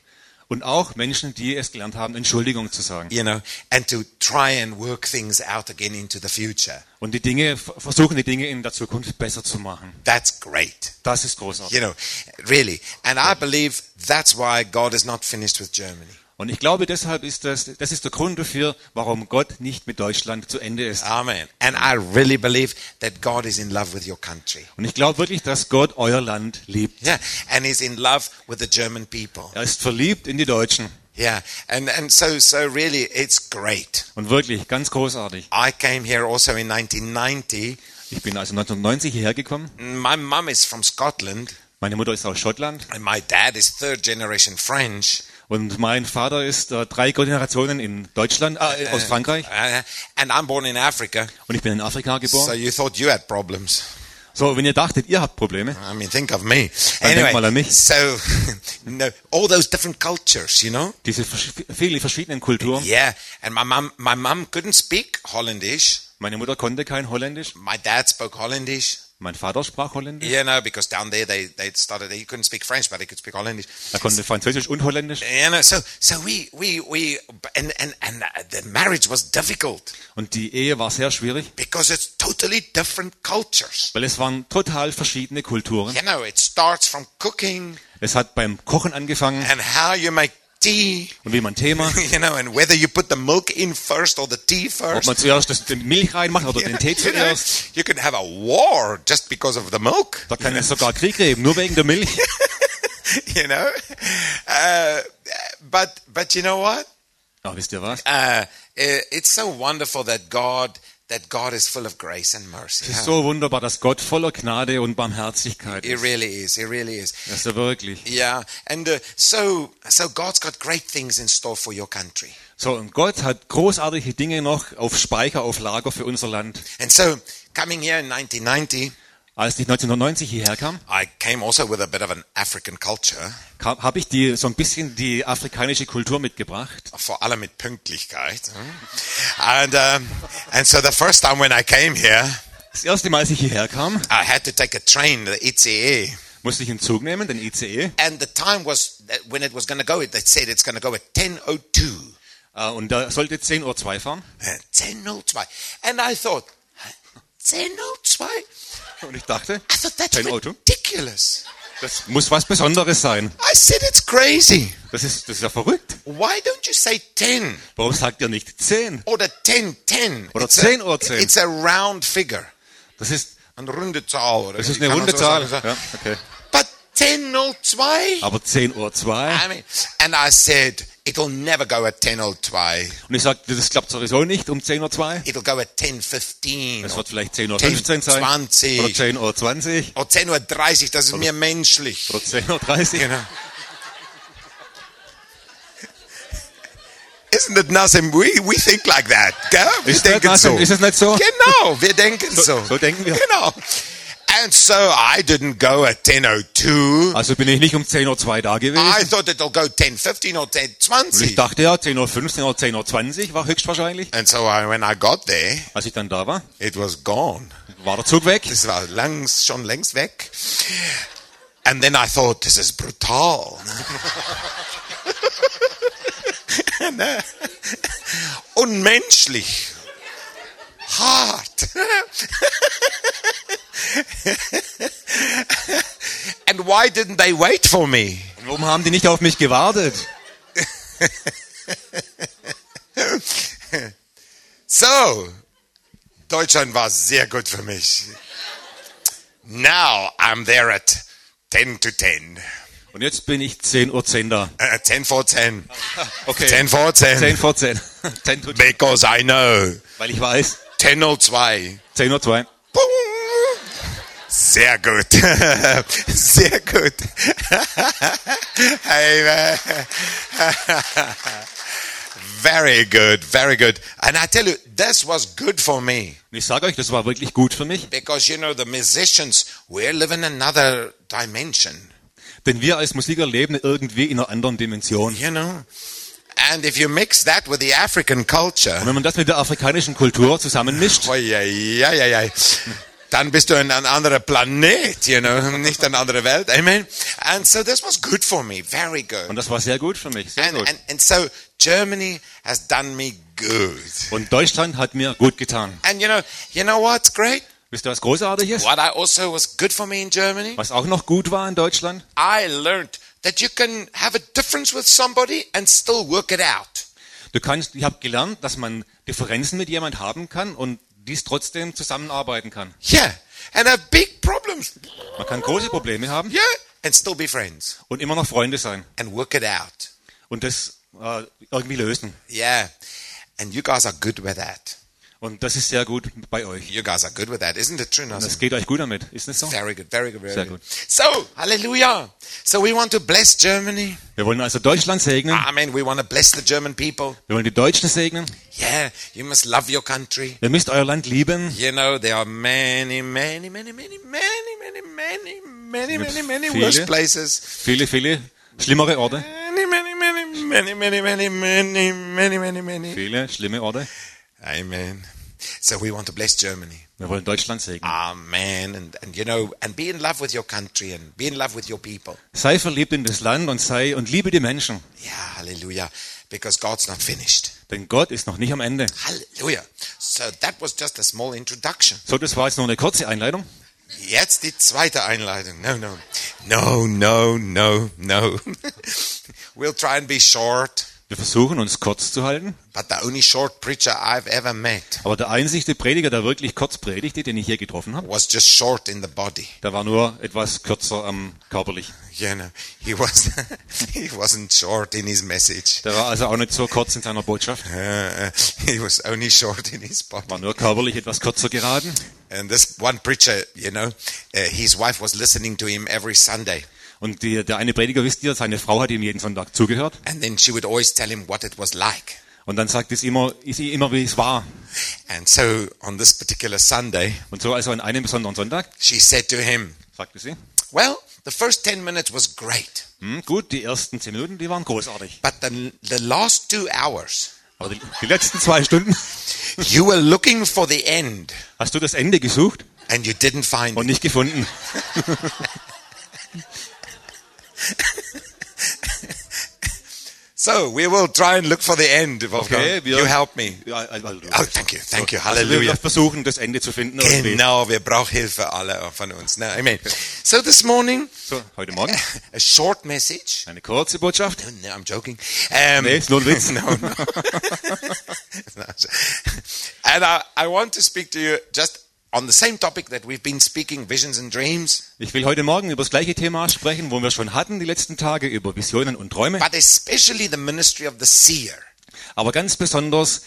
Speaker 2: Und auch Menschen, die es gelernt haben, Entschuldigung zu sagen.
Speaker 1: you know, and to try and work things out again into the future.
Speaker 2: Und versuchen die Dinge in der Zukunft besser zu machen.
Speaker 1: That's great.
Speaker 2: Das ist großartig.
Speaker 1: You know, really. And I believe that's why God is not finished with Germany.
Speaker 2: Und ich glaube, deshalb ist das ist der Grund dafür, warum Gott nicht mit Deutschland zu Ende ist.
Speaker 1: Amen. And I really believe that God is in love with your country.
Speaker 2: Und ich glaube wirklich, dass Gott euer Land liebt.
Speaker 1: Yeah. And he's in love with the German people.
Speaker 2: Er ist verliebt in die Deutschen.
Speaker 1: Yeah. And so really it's great.
Speaker 2: Und wirklich, ganz großartig.
Speaker 1: I came here also in 1990.
Speaker 2: Ich bin also 1990 hierher gekommen.
Speaker 1: My mum is from Scotland
Speaker 2: Meine Mutter ist aus Schottland.
Speaker 1: and my dad is third generation French.
Speaker 2: Und mein Vater ist 3 Generationen in Deutschland, aus Frankreich.
Speaker 1: And I'm born in Africa.
Speaker 2: Und ich bin in Afrika
Speaker 1: So
Speaker 2: geboren.
Speaker 1: you thought you had problems.
Speaker 2: So, wenn ihr dachtet, ihr habt Probleme,
Speaker 1: I mean, think of me.
Speaker 2: Dann denk mal an mich.
Speaker 1: So, no, all those different cultures, you know?
Speaker 2: diese viele verschiedenen Kulturen.
Speaker 1: Yeah. And my mum couldn't speak Hollandish.
Speaker 2: Meine Mutter konnte kein Holländisch.
Speaker 1: My dad spoke Hollandish.
Speaker 2: Mein Vater sprach Holländisch.
Speaker 1: You know, because down there they started, he couldn't speak French, but he could speak Hollandish.
Speaker 2: Er konnte Französisch und Holländisch.
Speaker 1: You know, so and the marriage was difficult
Speaker 2: Und die Ehe war sehr schwierig,
Speaker 1: because it's totally different cultures.
Speaker 2: weil es waren total verschiedene Kulturen.
Speaker 1: You know, it starts from cooking
Speaker 2: Es hat beim Kochen angefangen
Speaker 1: and how you make tea,
Speaker 2: und wie man Tee macht.
Speaker 1: you know, and whether you put the milk in first or the tea
Speaker 2: Ob
Speaker 1: first.
Speaker 2: man zuerst die Milch reinmacht oder den Tee
Speaker 1: You know,
Speaker 2: zuerst.
Speaker 1: you can have a war just because of the milk.
Speaker 2: Da kann es sogar Krieg geben, nur wegen der Milch.
Speaker 1: You know, but you know what?
Speaker 2: Aber wisst ihr was?
Speaker 1: It's so wonderful that God is full of grace and mercy.
Speaker 2: Es ist so wunderbar, dass Gott voller Gnade und Barmherzigkeit
Speaker 1: It
Speaker 2: ist.
Speaker 1: really is. It really is.
Speaker 2: Das ist er wirklich.
Speaker 1: Yeah, and so God's got great things in store for your country.
Speaker 2: So, und Gott hat großartige Dinge noch auf Speicher, auf Lager für unser Land.
Speaker 1: And so coming here in 1990,
Speaker 2: Als ich 1990 hierher kam,
Speaker 1: I came also with a bit of an African culture,
Speaker 2: habe ich so ein bisschen die afrikanische Kultur mitgebracht.
Speaker 1: vor allem mit Pünktlichkeit. And so the first time when I came here,
Speaker 2: Das erste Mal, als ich hierher kam,
Speaker 1: I had to take a train, the ICE.
Speaker 2: musste ich einen Zug nehmen, den ICE.
Speaker 1: And the time was, when it was going to go, they said it's going to go at 10:02.
Speaker 2: Und da sollte 10:02 Uhr fahren.
Speaker 1: 10:02. And I thought, 10:02?
Speaker 2: Und ich dachte,
Speaker 1: I thought that's
Speaker 2: 10:02?
Speaker 1: ridiculous.
Speaker 2: Das muss was Besonderes sein.
Speaker 1: I said it's crazy.
Speaker 2: Das ist ja verrückt.
Speaker 1: Why don't you say 10
Speaker 2: Warum sagt ihr nicht 10?
Speaker 1: or 10:10?
Speaker 2: Oder
Speaker 1: It's
Speaker 2: 10:10.
Speaker 1: It's a round figure.
Speaker 2: Das ist
Speaker 1: Eine runde Zahl. Oder
Speaker 2: Das ist
Speaker 1: wie
Speaker 2: eine
Speaker 1: kann man
Speaker 2: runde
Speaker 1: so
Speaker 2: Zahl.
Speaker 1: sagen?
Speaker 2: Ja, okay.
Speaker 1: But 10:02?
Speaker 2: Aber 10:02 Uhr.
Speaker 1: I mean, and I said, it'll never go at 10:02.
Speaker 2: Und ich sagte, das klappt sowieso nicht um 10:02 Uhr.
Speaker 1: It'll go at 10:15.
Speaker 2: Es wird vielleicht 10:15 Uhr sein.
Speaker 1: 10:20.
Speaker 2: Oder 10:20 Uhr.
Speaker 1: Oder 10:30 Uhr, das ist mir menschlich.
Speaker 2: Oder 10:30 Uhr.
Speaker 1: You know? Isn't it nothing? We think like that. Gell? Wir
Speaker 2: Ist das
Speaker 1: denken
Speaker 2: nicht-
Speaker 1: so.
Speaker 2: ist das nicht so?
Speaker 1: Genau, wir denken so.
Speaker 2: So denken wir.
Speaker 1: Genau. And so I didn't go at 10:02.
Speaker 2: Also bin ich nicht um 10:02 Uhr da
Speaker 1: I
Speaker 2: gewesen.
Speaker 1: thought it'll go 10:15 or
Speaker 2: Und ich
Speaker 1: 10:20.
Speaker 2: dachte ja, 10:15 Uhr oder 10:20 Uhr war höchstwahrscheinlich.
Speaker 1: And so when I got there,
Speaker 2: Als ich dann da war,
Speaker 1: it was gone.
Speaker 2: war der Zug weg.
Speaker 1: Das war schon längst weg. And then I thought, this is brutal. Unmenschlich. Hart. And why didn't they wait for me?
Speaker 2: Und warum haben die nicht auf mich gewartet?
Speaker 1: So, Deutschland war sehr gut für mich. Now I'm there at 10:10.
Speaker 2: Und jetzt bin ich 10:10 Uhr da.
Speaker 1: 10 vor 10.
Speaker 2: Okay.
Speaker 1: 10 vor 10.
Speaker 2: 10 vor 10. 10 to 10.
Speaker 1: Because I know.
Speaker 2: Weil ich weiß,
Speaker 1: 10:02.
Speaker 2: 10:02 Uhr.
Speaker 1: Boom. Sehr gut. Sehr gut. Amen. Very good, very good. And I tell you, this was good for me.
Speaker 2: Und ich sage euch, das war wirklich gut für mich.
Speaker 1: Because, you know, the musicians, we're living another dimension.
Speaker 2: Denn wir als Musiker leben irgendwie in einer anderen Dimension.
Speaker 1: You know? And if you mix that with the African culture,
Speaker 2: Und wenn man das mit der afrikanischen Kultur zusammenmischt,
Speaker 1: oh, yeah. dann bist du ein anderer Planet, nicht eine andere Welt. Amen. And so this was good for me, very good.
Speaker 2: Und das war sehr gut für mich, sehr gut.
Speaker 1: And so Germany has done me good.
Speaker 2: Und Deutschland hat mir gut getan.
Speaker 1: And you know what's great?
Speaker 2: Wisst ihr, was großartig ist?
Speaker 1: What I also was good for me in Germany?
Speaker 2: Was auch noch gut war in Deutschland?
Speaker 1: I learned that you can have a difference with somebody and still work it out.
Speaker 2: Ich habe gelernt, dass man Differenzen mit jemand haben kann und dies trotzdem zusammenarbeiten kann.
Speaker 1: Yeah, and have big problems.
Speaker 2: Man kann große Probleme haben
Speaker 1: Yeah, and still be friends
Speaker 2: und immer noch Freunde sein
Speaker 1: and work it out.
Speaker 2: und das irgendwie lösen.
Speaker 1: Yeah, and you guys are good with that.
Speaker 2: Und das ist sehr gut bei euch.
Speaker 1: You guys are good with that, isn't it true,
Speaker 2: Und
Speaker 1: Nazim?
Speaker 2: das geht euch gut damit, ist nicht so?
Speaker 1: Very good, very good, very
Speaker 2: Sehr
Speaker 1: good.
Speaker 2: gut.
Speaker 1: So, hallelujah. So we want to bless Germany.
Speaker 2: Wir wollen also Deutschland segnen.
Speaker 1: I mean, we want to bless the German people.
Speaker 2: Wir wollen die Deutschen segnen.
Speaker 1: Yeah, you must love your country.
Speaker 2: Ihr müsst euer Land lieben.
Speaker 1: You know, there are many, many, many, many, many, many, many, many, many, many
Speaker 2: Viele.
Speaker 1: worse places.
Speaker 2: Viele schlimmere Orte.
Speaker 1: Many, many, many, many, many, many, many, many, many, many.
Speaker 2: Viele schlimme Orte.
Speaker 1: Amen. So we want to bless Germany.
Speaker 2: Wir wollen Deutschland segnen.
Speaker 1: Amen. And and be in love with your country and be in love with your people.
Speaker 2: Sei verliebt in das Land und liebe die Menschen.
Speaker 1: Yeah, hallelujah. Because God's not finished.
Speaker 2: Denn Gott ist noch nicht am Ende.
Speaker 1: Hallelujah. So that was just a small introduction.
Speaker 2: So, das war jetzt nur eine kurze Einleitung.
Speaker 1: Jetzt die zweite Einleitung. No. We'll try and be short.
Speaker 2: Wir versuchen, uns kurz zu halten.
Speaker 1: But the only short preacher I've ever met
Speaker 2: Aber der einzige Prediger, der wirklich kurz predigte, den ich hier getroffen habe,
Speaker 1: was just short in the body.
Speaker 2: der war nur etwas kürzer körperlich.
Speaker 1: You know, he wasn't short in his message.
Speaker 2: Der war also auch nicht so kurz in seiner Botschaft.
Speaker 1: He was only short in his body.
Speaker 2: War nur körperlich etwas kürzer geraten.
Speaker 1: And this one preacher, his wife was listening to him every Sunday.
Speaker 2: Und der eine Prediger, wisst ihr, seine Frau hat ihm jeden Sonntag zugehört.
Speaker 1: And then she would always tell him what it was like.
Speaker 2: Und dann sagt sie immer, wie es war.
Speaker 1: And so on this particular Sunday,
Speaker 2: Und so also an einem besonderen Sonntag,
Speaker 1: she said to him,
Speaker 2: sagte sie,
Speaker 1: well, the first 10 minutes was great.
Speaker 2: Gut, die ersten 10 Minuten, die waren großartig.
Speaker 1: But the last 2 hours,
Speaker 2: Aber die letzten 2 Stunden,
Speaker 1: you were looking for the end
Speaker 2: hast du das Ende gesucht
Speaker 1: and you didn't find
Speaker 2: und
Speaker 1: it.
Speaker 2: nicht gefunden.
Speaker 1: So we will try and look for the end, Wolfgang.
Speaker 2: Okay,
Speaker 1: You help me.
Speaker 2: Ja, also,
Speaker 1: Oh, thank you,
Speaker 2: also wir
Speaker 1: hallelujah.
Speaker 2: versuchen, das Ende zu finden. irgendwie.
Speaker 1: Genau, wir brauchen Hilfe alle von uns. No, amen. So this morning,
Speaker 2: So, heute Morgen
Speaker 1: a short message.
Speaker 2: eine kurze Botschaft.
Speaker 1: No, I'm joking.
Speaker 2: Nee, ist nur ein Witz.
Speaker 1: No. And I want to speak to you just on the same topic that we've been speaking, visions and dreams,
Speaker 2: Ich will heute Morgen über das gleiche Thema sprechen, wo wir schon hatten die letzten Tage, über Visionen und Träume.
Speaker 1: but especially the ministry of the seer.
Speaker 2: Aber ganz besonders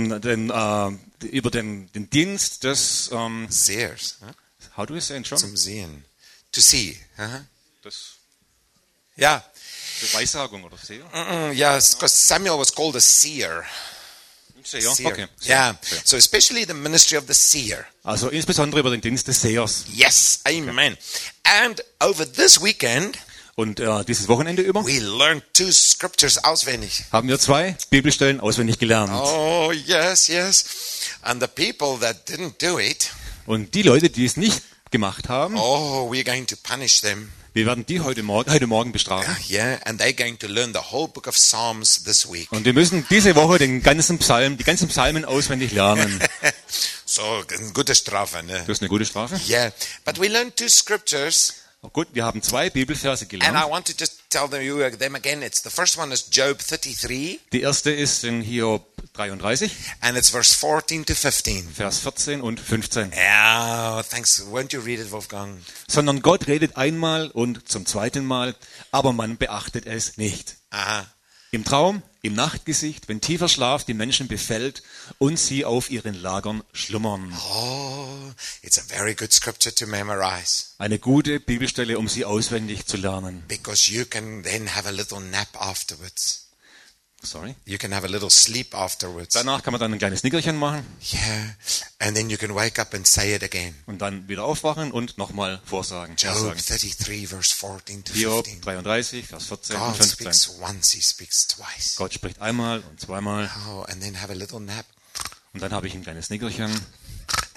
Speaker 2: über den Dienst des,
Speaker 1: Seers. Huh?
Speaker 2: how do you say it schon?
Speaker 1: Zum Sehen. To see. Uh-huh.
Speaker 2: Das,
Speaker 1: Yeah.
Speaker 2: die Weissagung oder Seher?
Speaker 1: Yeah, because Samuel was called a seer.
Speaker 2: Seher,
Speaker 1: Seer.
Speaker 2: okay.
Speaker 1: Yeah.
Speaker 2: Seher.
Speaker 1: So especially the ministry of the seer.
Speaker 2: Also insbesondere über den Dienst des Sehers.
Speaker 1: Yes. Amen. And over this weekend,
Speaker 2: Und dieses Wochenende über
Speaker 1: we learned 2 scriptures auswendig.
Speaker 2: haben wir 2 Bibelstellen auswendig gelernt.
Speaker 1: Oh, yes. And the people that didn't do it,
Speaker 2: Und die Leute, die es nicht gemacht haben,
Speaker 1: oh, we're going to punish them.
Speaker 2: wir werden die heute Morgen bestrafen.
Speaker 1: Yeah, and they're going to learn the whole book of Psalms this week.
Speaker 2: Und wir müssen diese Woche die ganzen Psalmen auswendig lernen.
Speaker 1: So, gute Strafe, ne?
Speaker 2: Das ist eine gute Strafe.
Speaker 1: Yeah, but we learned 2 scriptures,
Speaker 2: Oh, gut, wir haben 2 Bibelverse
Speaker 1: and I
Speaker 2: gelernt.
Speaker 1: want to just tell them again. It's the first one is Job 33,
Speaker 2: Die erste ist in Hiob 33,
Speaker 1: and it's verse 14 to 15.
Speaker 2: Vers 14 und 15.
Speaker 1: Yeah, thanks. Won't you read it, Wolfgang?
Speaker 2: Sondern Gott redet einmal und zum zweiten Mal, aber man beachtet es nicht.
Speaker 1: Uh-huh.
Speaker 2: Im Traum, im Nachtgesicht, wenn tiefer Schlaf die Menschen befällt und sie auf ihren Lagern schlummern.
Speaker 1: Oh, it's a very good scripture to memorize,
Speaker 2: Eine gute Bibelstelle, um sie auswendig zu lernen.
Speaker 1: because you can then have a little nap afterwards.
Speaker 2: Sorry.
Speaker 1: You can have a little sleep afterwards.
Speaker 2: Danach kann man dann ein kleines Nickerchen machen
Speaker 1: Yeah, and then you can wake up and say it again.
Speaker 2: und dann wieder aufwachen und nochmal vorsagen.
Speaker 1: Job
Speaker 2: Vorsagen.
Speaker 1: 33, verse 14 to
Speaker 2: Hiob
Speaker 1: 15.
Speaker 2: 33, Vers 14 und
Speaker 1: God
Speaker 2: 15.
Speaker 1: speaks once, he speaks twice.
Speaker 2: Gott spricht einmal und zweimal
Speaker 1: Oh, and then have a little nap.
Speaker 2: und dann habe ich ein kleines Nickerchen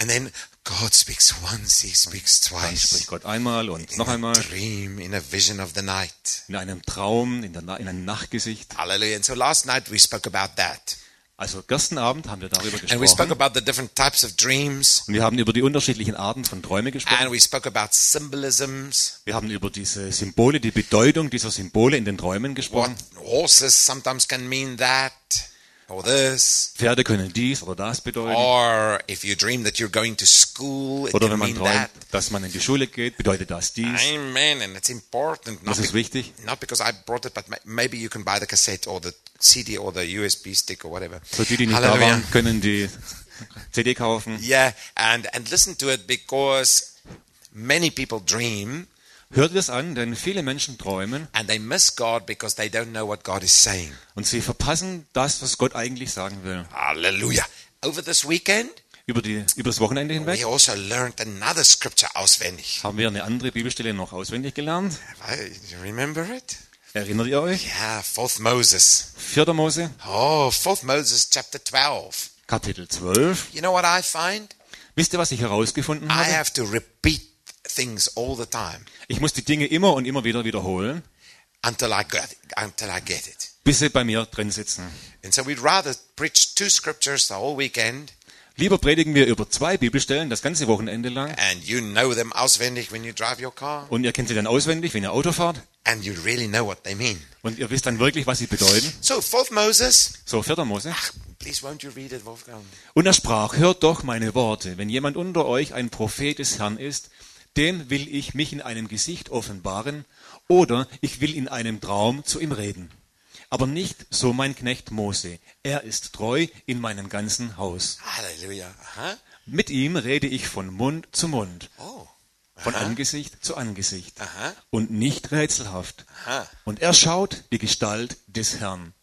Speaker 1: And then God speaks once, he speaks
Speaker 2: Dann spricht
Speaker 1: twice.
Speaker 2: Gott einmal und noch
Speaker 1: In a
Speaker 2: einmal
Speaker 1: dream, in a vision of the night.
Speaker 2: in einem Traum, in einem Nachtgesicht.
Speaker 1: Hallelujah. And so last night we spoke about that.
Speaker 2: Also gestern Abend haben wir darüber
Speaker 1: And we spoke
Speaker 2: gesprochen.
Speaker 1: about the different types of dreams.
Speaker 2: Und wir haben über die unterschiedlichen Arten von Träumen gesprochen.
Speaker 1: And we spoke about symbolisms.
Speaker 2: Wir haben über diese Symbole, die Bedeutung dieser Symbole in den Träumen
Speaker 1: What
Speaker 2: gesprochen.
Speaker 1: horses sometimes can mean that or this.
Speaker 2: Pferde können dies oder das bedeuten.
Speaker 1: Or if you dream that you're going to school, it
Speaker 2: Oder
Speaker 1: can
Speaker 2: wenn man
Speaker 1: mean
Speaker 2: träumt,
Speaker 1: that.
Speaker 2: dass man in die Schule geht, bedeutet das dies.
Speaker 1: Amen. And it's important.
Speaker 2: Das ist wichtig.
Speaker 1: Not because I brought it, but maybe you can buy the cassette or the CD or the USB stick or whatever.
Speaker 2: So die nicht da
Speaker 1: Hallelujah.
Speaker 2: waren, können die CD kaufen.
Speaker 1: Yeah, and listen to it because many people dream
Speaker 2: Hört es an, denn viele Menschen träumen
Speaker 1: and they miss God because they don't know what God is saying.
Speaker 2: und sie verpassen das, was Gott eigentlich sagen will.
Speaker 1: Hallelujah. Over this weekend,
Speaker 2: Über das Wochenende hinweg
Speaker 1: we also learned another scripture auswendig.
Speaker 2: haben wir eine andere Bibelstelle noch auswendig gelernt.
Speaker 1: You remember it?
Speaker 2: Erinnert ihr euch?
Speaker 1: Yeah, 4th Moses.
Speaker 2: 4. Mose,
Speaker 1: Oh, 4th Moses chapter 12.
Speaker 2: Kapitel 12.
Speaker 1: You know what I find?
Speaker 2: Wisst ihr, was ich herausgefunden
Speaker 1: I
Speaker 2: habe?
Speaker 1: have to repeat things all the time
Speaker 2: Ich muss die Dinge immer und immer wieder wiederholen,
Speaker 1: until I get it.
Speaker 2: bis sie bei mir drin sitzen.
Speaker 1: And so we'd rather preach 2 scriptures the whole weekend,
Speaker 2: Lieber predigen wir über 2 Bibelstellen das ganze Wochenende lang
Speaker 1: and you know them auswendig when you drive your car,
Speaker 2: und ihr kennt sie dann auswendig, wenn ihr Auto fahrt
Speaker 1: and you really know what they mean.
Speaker 2: und ihr wisst dann wirklich, was sie bedeuten.
Speaker 1: So, 4th Moses.
Speaker 2: So, 4. Mose.
Speaker 1: Please, won't you read it, Wolfgang?
Speaker 2: Und er sprach, hört doch meine Worte, wenn jemand unter euch ein Prophet des Herrn ist, dem will ich mich in einem Gesicht offenbaren oder ich will in einem Traum zu ihm reden. Aber nicht so mein Knecht Mose. Er ist treu in meinem ganzen Haus.
Speaker 1: Hallelujah. Uh-huh.
Speaker 2: Mit ihm rede ich von Mund zu Mund,
Speaker 1: Oh.
Speaker 2: von Angesicht zu Angesicht
Speaker 1: Aha.
Speaker 2: und nicht rätselhaft.
Speaker 1: Aha.
Speaker 2: Und er schaut die Gestalt des Herrn.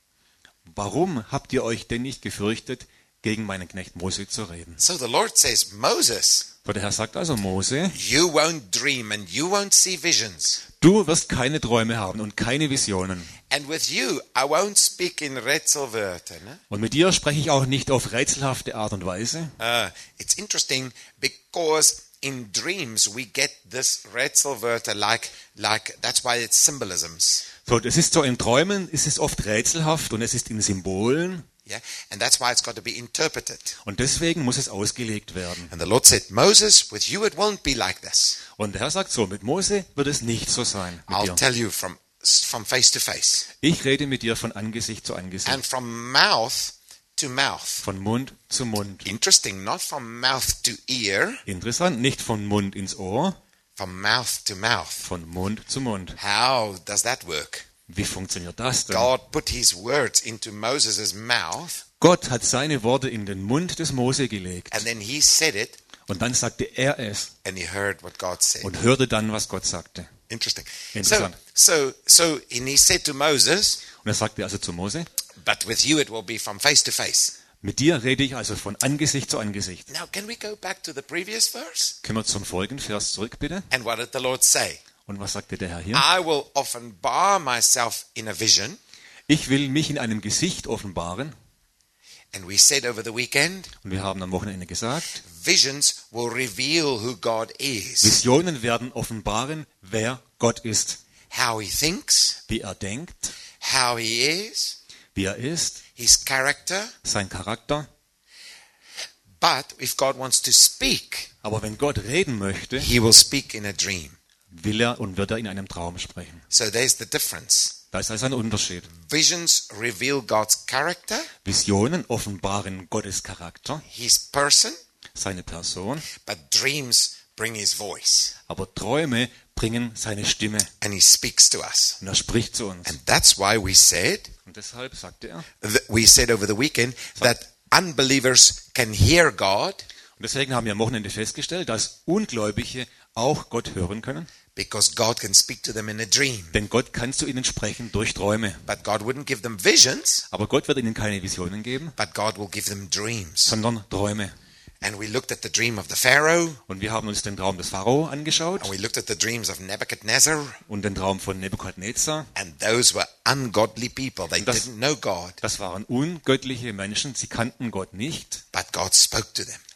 Speaker 2: Warum habt ihr euch denn nicht gefürchtet, gegen meinen Knecht Mose zu reden?
Speaker 1: So the Lord says, Moses,
Speaker 2: So der Herr sagt also, Mose,
Speaker 1: you won't dream and you won't see visions.
Speaker 2: du wirst keine Träume haben und keine Visionen.
Speaker 1: And with you, I won't speak in Rätselwörter. Ne?
Speaker 2: Und mit dir spreche ich auch nicht auf rätselhafte Art und Weise.
Speaker 1: It's interesting because in dreams we get this Rätselwörter like that's why it's symbolisms.
Speaker 2: So, es ist so in Träumen, es ist oft rätselhaft und es ist in Symbolen.
Speaker 1: Yeah, and that's why it's got to be interpreted.
Speaker 2: Und deswegen muss es ausgelegt werden.
Speaker 1: And the Lord said, Moses, with you it won't be like this.
Speaker 2: Und der Herr sagt so, mit Mose wird es nicht so sein. Mit
Speaker 1: I'll
Speaker 2: dir.
Speaker 1: tell you from face to face
Speaker 2: Ich rede mit dir von Angesicht zu Angesicht,
Speaker 1: and from mouth to mouth.
Speaker 2: von Mund zu Mund.
Speaker 1: Interesting, not from mouth to ear,
Speaker 2: Interessant, nicht von Mund ins Ohr,
Speaker 1: from mouth to mouth.
Speaker 2: von Mund zu Mund.
Speaker 1: How does that work?
Speaker 2: Wie funktioniert das denn?
Speaker 1: God put his words into Moses' mouth
Speaker 2: Gott hat seine Worte in den Mund des Mose gelegt.
Speaker 1: and then he said it
Speaker 2: Und dann sagte er es
Speaker 1: and he heard what God said.
Speaker 2: und hörte dann, was Gott sagte.
Speaker 1: Interesting.
Speaker 2: Interessant.
Speaker 1: So and he said to Moses,
Speaker 2: Und er sagte also zu Mose,
Speaker 1: but with you it will be from face to face.
Speaker 2: mit dir rede ich also von Angesicht zu Angesicht.
Speaker 1: Now can we go back to the previous verse?
Speaker 2: Können wir zum folgenden Vers zurück, bitte?
Speaker 1: And what did the Lord say?
Speaker 2: Und was sagte der Herr hier?
Speaker 1: I will offenbar myself in a vision.
Speaker 2: Ich will mich in einem Gesicht offenbaren.
Speaker 1: And we said over the weekend,
Speaker 2: Und wir haben am Wochenende gesagt,
Speaker 1: visions will reveal who God is,
Speaker 2: Visionen werden offenbaren, wer Gott ist,
Speaker 1: how he thinks,
Speaker 2: wie er denkt,
Speaker 1: how he is,
Speaker 2: wie er ist,
Speaker 1: his character.
Speaker 2: sein Charakter.
Speaker 1: But if God wants to speak,
Speaker 2: Aber wenn Gott reden möchte,
Speaker 1: he will speak in a dream.
Speaker 2: will er und wird er in einem Traum sprechen.
Speaker 1: So there's the difference.
Speaker 2: Da ist also ein Unterschied.
Speaker 1: Visions reveal God's character,
Speaker 2: Visionen offenbaren Gottes Charakter,
Speaker 1: his person,
Speaker 2: seine Person,
Speaker 1: but dreams bring his voice.
Speaker 2: aber Träume bringen seine Stimme
Speaker 1: And he speaks to us.
Speaker 2: und er spricht zu uns.
Speaker 1: And that's why we said
Speaker 2: sagte er,
Speaker 1: over the weekend that unbelievers can hear God
Speaker 2: und deswegen haben wir am Wochenende festgestellt, dass Ungläubige auch Gott hören können,
Speaker 1: because God can speak to them in a dream.
Speaker 2: denn Gott kann zu ihnen sprechen durch Träume.
Speaker 1: But God wouldn't give them visions,
Speaker 2: Aber Gott wird ihnen keine Visionen geben,
Speaker 1: but God will give them dreams.
Speaker 2: sondern Träume.
Speaker 1: And we looked at the dream of the Pharaoh,
Speaker 2: Und wir haben uns den Traum des Pharao angeschaut
Speaker 1: and we looked at the dreams of Nebuchadnezzar,
Speaker 2: und den Traum von Nebukadnezar.
Speaker 1: and those were ungodly people. They
Speaker 2: Das-
Speaker 1: didn't know God,
Speaker 2: Das waren ungöttliche Menschen, sie kannten Gott nicht,
Speaker 1: but God spoke to them.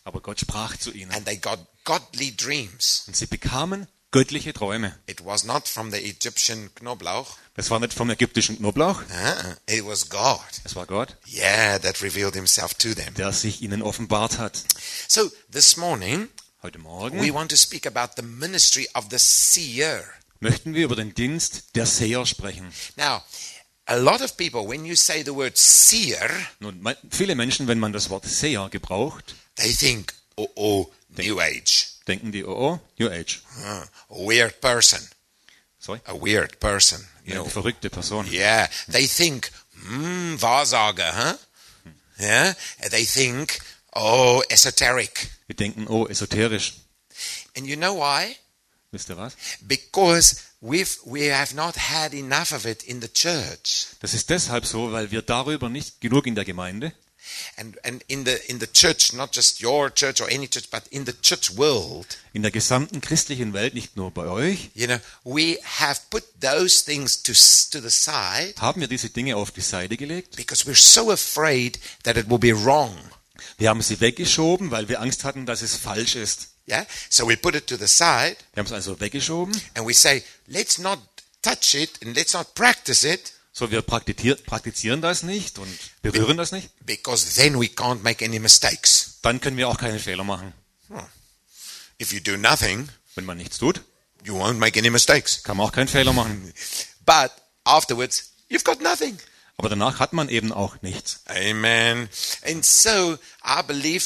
Speaker 2: Aber Gott sprach zu ihnen.
Speaker 1: and they got godly dreams.
Speaker 2: Und sie bekamen göttliche Träume.
Speaker 1: It was not from the Egyptian Knoblauch.
Speaker 2: Das war nicht vom ägyptischen Knoblauch,
Speaker 1: It was God.
Speaker 2: es war Gott,
Speaker 1: Yeah, that revealed himself to them.
Speaker 2: der sich ihnen offenbart hat.
Speaker 1: So this morning,
Speaker 2: Heute
Speaker 1: we
Speaker 2: Morgen
Speaker 1: want to speak about the ministry of the seer.
Speaker 2: möchten wir über den Dienst der Seher sprechen.
Speaker 1: Now, a lot of people, when you say the word seer,
Speaker 2: Nun, viele Menschen, wenn man das Wort Seher gebraucht,
Speaker 1: they think, New Age.
Speaker 2: denken die, oh, New Age.
Speaker 1: A weird person.
Speaker 2: Sorry?
Speaker 1: A weird person. You
Speaker 2: Eine
Speaker 1: know.
Speaker 2: verrückte Person.
Speaker 1: Yeah. They think, Wahrsager, huh? Yeah. They think, esoteric.
Speaker 2: Wir denken, oh, esoterisch.
Speaker 1: And you know why?
Speaker 2: Wisst ihr was?
Speaker 1: Because we have not had enough of it in the church.
Speaker 2: Das ist deshalb so, weil wir darüber nicht genug in der Gemeinde
Speaker 1: And in the church, not just your church or any church, but in the church world,
Speaker 2: in der gesamten christlichen Welt, nicht nur bei euch,
Speaker 1: you know, we have put those things to the side
Speaker 2: haben wir diese Dinge auf die Seite gelegt.
Speaker 1: because we're so afraid that it will be wrong.
Speaker 2: Wir haben sie weggeschoben, weil wir Angst hatten, dass es falsch ist.
Speaker 1: Yeah? So we put it to the side
Speaker 2: Wir haben es also weggeschoben.
Speaker 1: and we say, let's not touch it and let's not practice it
Speaker 2: So, wir praktizieren das nicht und berühren das nicht.
Speaker 1: because then we can't make any mistakes.
Speaker 2: Dann können wir auch keine Fehler machen.
Speaker 1: If you do nothing,
Speaker 2: Wenn man nichts tut,
Speaker 1: you won't make any mistakes.
Speaker 2: kann man auch keinen Fehler machen.
Speaker 1: But afterwards, you've got nothing.
Speaker 2: Aber danach hat man eben auch nichts.
Speaker 1: Amen. And so I believe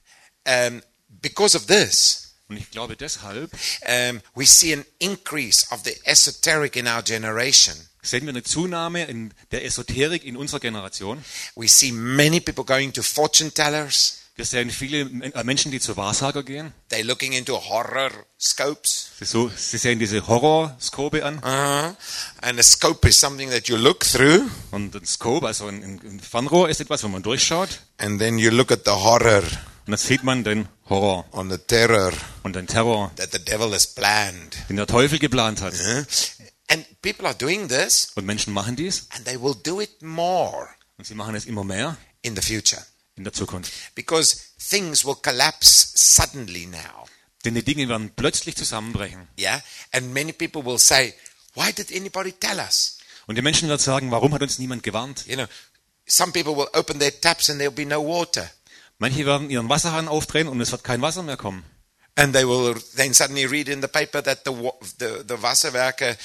Speaker 1: because of this,
Speaker 2: Und ich glaube deshalb
Speaker 1: we see an increase of the esoteric in our generation.
Speaker 2: sehen wir eine Zunahme in der Esoterik in unserer Generation.
Speaker 1: We see many people going to fortune tellers.
Speaker 2: Wir sehen viele Menschen, die zu Wahrsager gehen.
Speaker 1: They're looking into horoscopes.
Speaker 2: Sie sehen diese Horoskope an.
Speaker 1: And a scope is something that you look through,
Speaker 2: Und ein Scope, also ein Fernrohr, ist etwas, wo man durchschaut.
Speaker 1: and then you look at the horror
Speaker 2: Und dann sieht man den Horror
Speaker 1: on the terror
Speaker 2: und den Terror,
Speaker 1: that the devil has planned.
Speaker 2: den der Teufel geplant hat.
Speaker 1: And people are doing this,
Speaker 2: Und Menschen machen dies.
Speaker 1: and they will do it more
Speaker 2: Und sie machen es immer mehr
Speaker 1: in the future
Speaker 2: in der Zukunft.
Speaker 1: because things will collapse suddenly now.
Speaker 2: Denn die Dinge werden plötzlich zusammenbrechen.
Speaker 1: Yeah, and many people will say, "Why did anybody tell us?"
Speaker 2: Und die Menschen werden sagen, warum hat uns niemand gewarnt?
Speaker 1: You know, some people will open their taps and there'll be no water,
Speaker 2: Manche werden ihren Wasserhahn aufdrehen und es wird kein Wasser mehr kommen.
Speaker 1: and they will then suddenly read in the paper that the Wasserwerke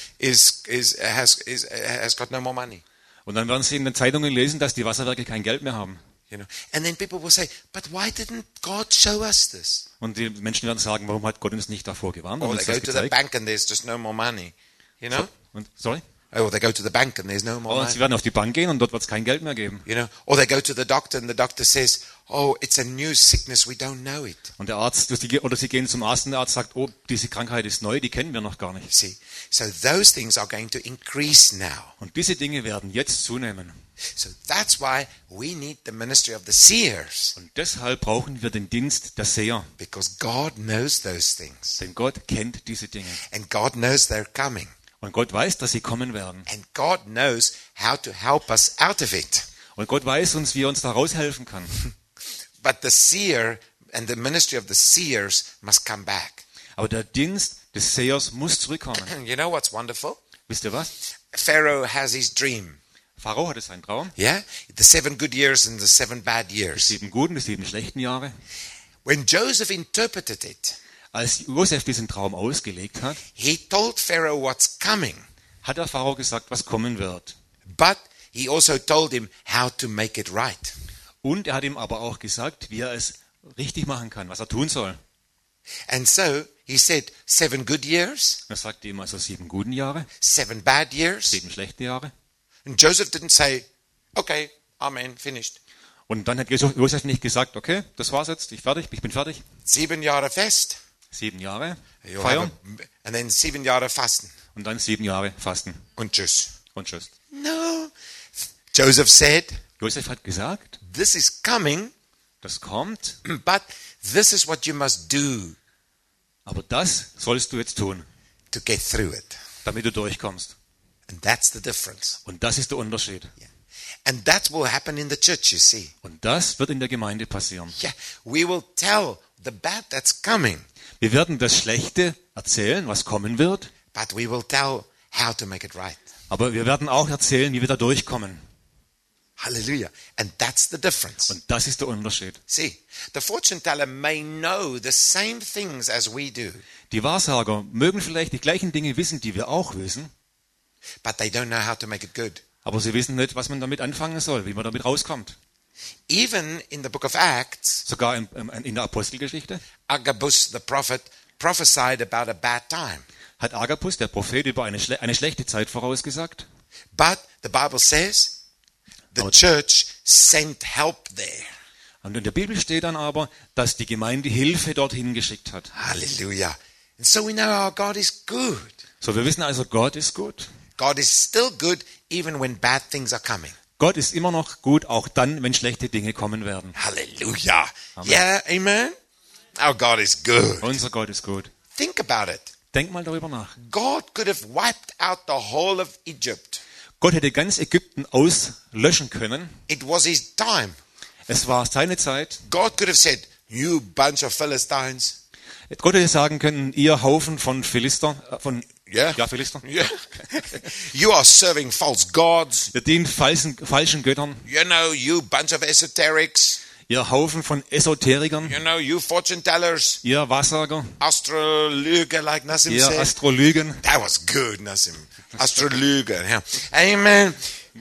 Speaker 1: has got no more money.
Speaker 2: Und dann werden sie in den Zeitungen lesen, dass die Wasserwerke kein Geld mehr haben.
Speaker 1: You know, and then people will say, "But why didn't God show us this?"
Speaker 2: Und die Menschen werden sagen, warum hat Gott uns nicht davor gewarnt? Und
Speaker 1: Or
Speaker 2: uns
Speaker 1: they go
Speaker 2: das
Speaker 1: to the
Speaker 2: gezeigt?
Speaker 1: bank and there's just no more money. You know?
Speaker 2: Sorry?
Speaker 1: Or they go to the bank and there's no more
Speaker 2: Und
Speaker 1: money.
Speaker 2: sie werden auf die Bank gehen und dort wird es kein Geld mehr geben.
Speaker 1: You know? Or they go to the doctor and the doctor says, "Oh, it's a new sickness, we don't know it."
Speaker 2: Und der Arzt, oder sie gehen zum Arzt und der Arzt sagt, oh, diese Krankheit ist neu, die kennen wir noch gar nicht.
Speaker 1: See? So those things are going to increase now.
Speaker 2: Und diese Dinge werden jetzt zunehmen.
Speaker 1: So that's why we need the ministry of the seers,
Speaker 2: Und deshalb brauchen wir den Dienst der Seher.
Speaker 1: because God knows those things.
Speaker 2: Denn Gott kennt diese Dinge.
Speaker 1: And God knows they're coming.
Speaker 2: Und Gott weiß, dass sie kommen werden.
Speaker 1: And God knows how to help us out of it.
Speaker 2: Und Gott weiß uns, wie er uns da raushelfen kann.
Speaker 1: But the seer and the ministry of the seers must come back.
Speaker 2: Aber der Dienst des Sehers muss zurückkommen.
Speaker 1: And you know what's wonderful?
Speaker 2: Wisst ihr was?
Speaker 1: Pharaoh has his dream.
Speaker 2: Pharao hatte seinen Traum.
Speaker 1: Yeah? The 7 good years and the 7 bad
Speaker 2: Die
Speaker 1: years.
Speaker 2: 7 guten, die 7 schlechten Jahre.
Speaker 1: When Joseph interpreted it,
Speaker 2: Als Josef diesen Traum ausgelegt hat,
Speaker 1: he told Pharaoh what's coming.
Speaker 2: hat der Pharao gesagt, was kommen wird.
Speaker 1: But he also told him how to make it right.
Speaker 2: Und er hat ihm aber auch gesagt, wie er es richtig machen kann, was er tun soll.
Speaker 1: And so he said 7 good years,
Speaker 2: Er sagte ihm also 7 guten Jahre,
Speaker 1: 7 bad years.
Speaker 2: 7 schlechte Jahre.
Speaker 1: And Joseph didn't say, "Okay, amen, finished."
Speaker 2: Und dann hat Josef nicht gesagt, okay, das war's jetzt, ich bin fertig.
Speaker 1: 7 Jahre fest.
Speaker 2: 7 Jahre
Speaker 1: You'll
Speaker 2: feiern
Speaker 1: and then 7 Jahre fasten.
Speaker 2: und dann 7 Jahre fasten
Speaker 1: Und tschüss.
Speaker 2: und tschüss.
Speaker 1: No. Joseph said,
Speaker 2: Josef hat gesagt,
Speaker 1: "This is coming,
Speaker 2: das kommt,
Speaker 1: but this is what you must do
Speaker 2: aber das sollst du jetzt tun,
Speaker 1: to get through it."
Speaker 2: damit du durchkommst.
Speaker 1: And that's the difference.
Speaker 2: Und das ist der Unterschied.
Speaker 1: And that will happen in the church, you see.
Speaker 2: Und das wird in der Gemeinde passieren.
Speaker 1: Yeah, we will tell the bad that's coming,
Speaker 2: Wir werden das Schlechte erzählen, was kommen wird,
Speaker 1: but we will tell how to make it right.
Speaker 2: aber wir werden auch erzählen, wie wir da durchkommen.
Speaker 1: Hallelujah. And that's the difference.
Speaker 2: Und das ist der Unterschied.
Speaker 1: See, the fortune teller may know the same things as we do,
Speaker 2: Die Wahrsager mögen vielleicht die gleichen Dinge wissen, die wir auch wissen,
Speaker 1: but they don't know how to make it good.
Speaker 2: aber sie wissen nicht, was man damit anfangen soll, wie man damit rauskommt.
Speaker 1: Even in the book of Acts,
Speaker 2: Sogar in der Apostelgeschichte
Speaker 1: Agabus the prophet prophesied about a bad time.
Speaker 2: hat Agabus, der Prophet, über eine schlechte Zeit vorausgesagt.
Speaker 1: But the Bible says the church sent help there.
Speaker 2: Und in der Bibel steht dann aber, dass die Gemeinde Hilfe dorthin geschickt hat.
Speaker 1: Hallelujah. And so we know our God is good.
Speaker 2: So, wir wissen also, Gott ist gut.
Speaker 1: God is still good even when bad things are coming.
Speaker 2: Gott ist immer noch gut, auch dann, wenn schlechte Dinge kommen werden.
Speaker 1: Hallelujah.
Speaker 2: Amen.
Speaker 1: Yeah, amen. Our God is good.
Speaker 2: Unser Gott ist gut.
Speaker 1: Think about it.
Speaker 2: Denk mal darüber nach.
Speaker 1: God could have wiped out the whole of Egypt.
Speaker 2: Gott hätte ganz Ägypten auslöschen können.
Speaker 1: It was his time.
Speaker 2: Es war seine Zeit.
Speaker 1: God could have said, "You bunch of Philistines."
Speaker 2: Gott hätte sagen können, ihr Haufen von Philister,
Speaker 1: Yeah.
Speaker 2: Philister,
Speaker 1: Yeah. You are serving false gods.
Speaker 2: ihr dient falschen Göttern,
Speaker 1: You know, you bunch of esoterics.
Speaker 2: ihr Haufen von Esoterikern,
Speaker 1: You know, you fortune tellers.
Speaker 2: ihr Wahrsager,
Speaker 1: Astrologer, like Nassim
Speaker 2: ihr
Speaker 1: said.
Speaker 2: Astrologen.
Speaker 1: That was good, Nassim. Astrologer. Yeah. Amen.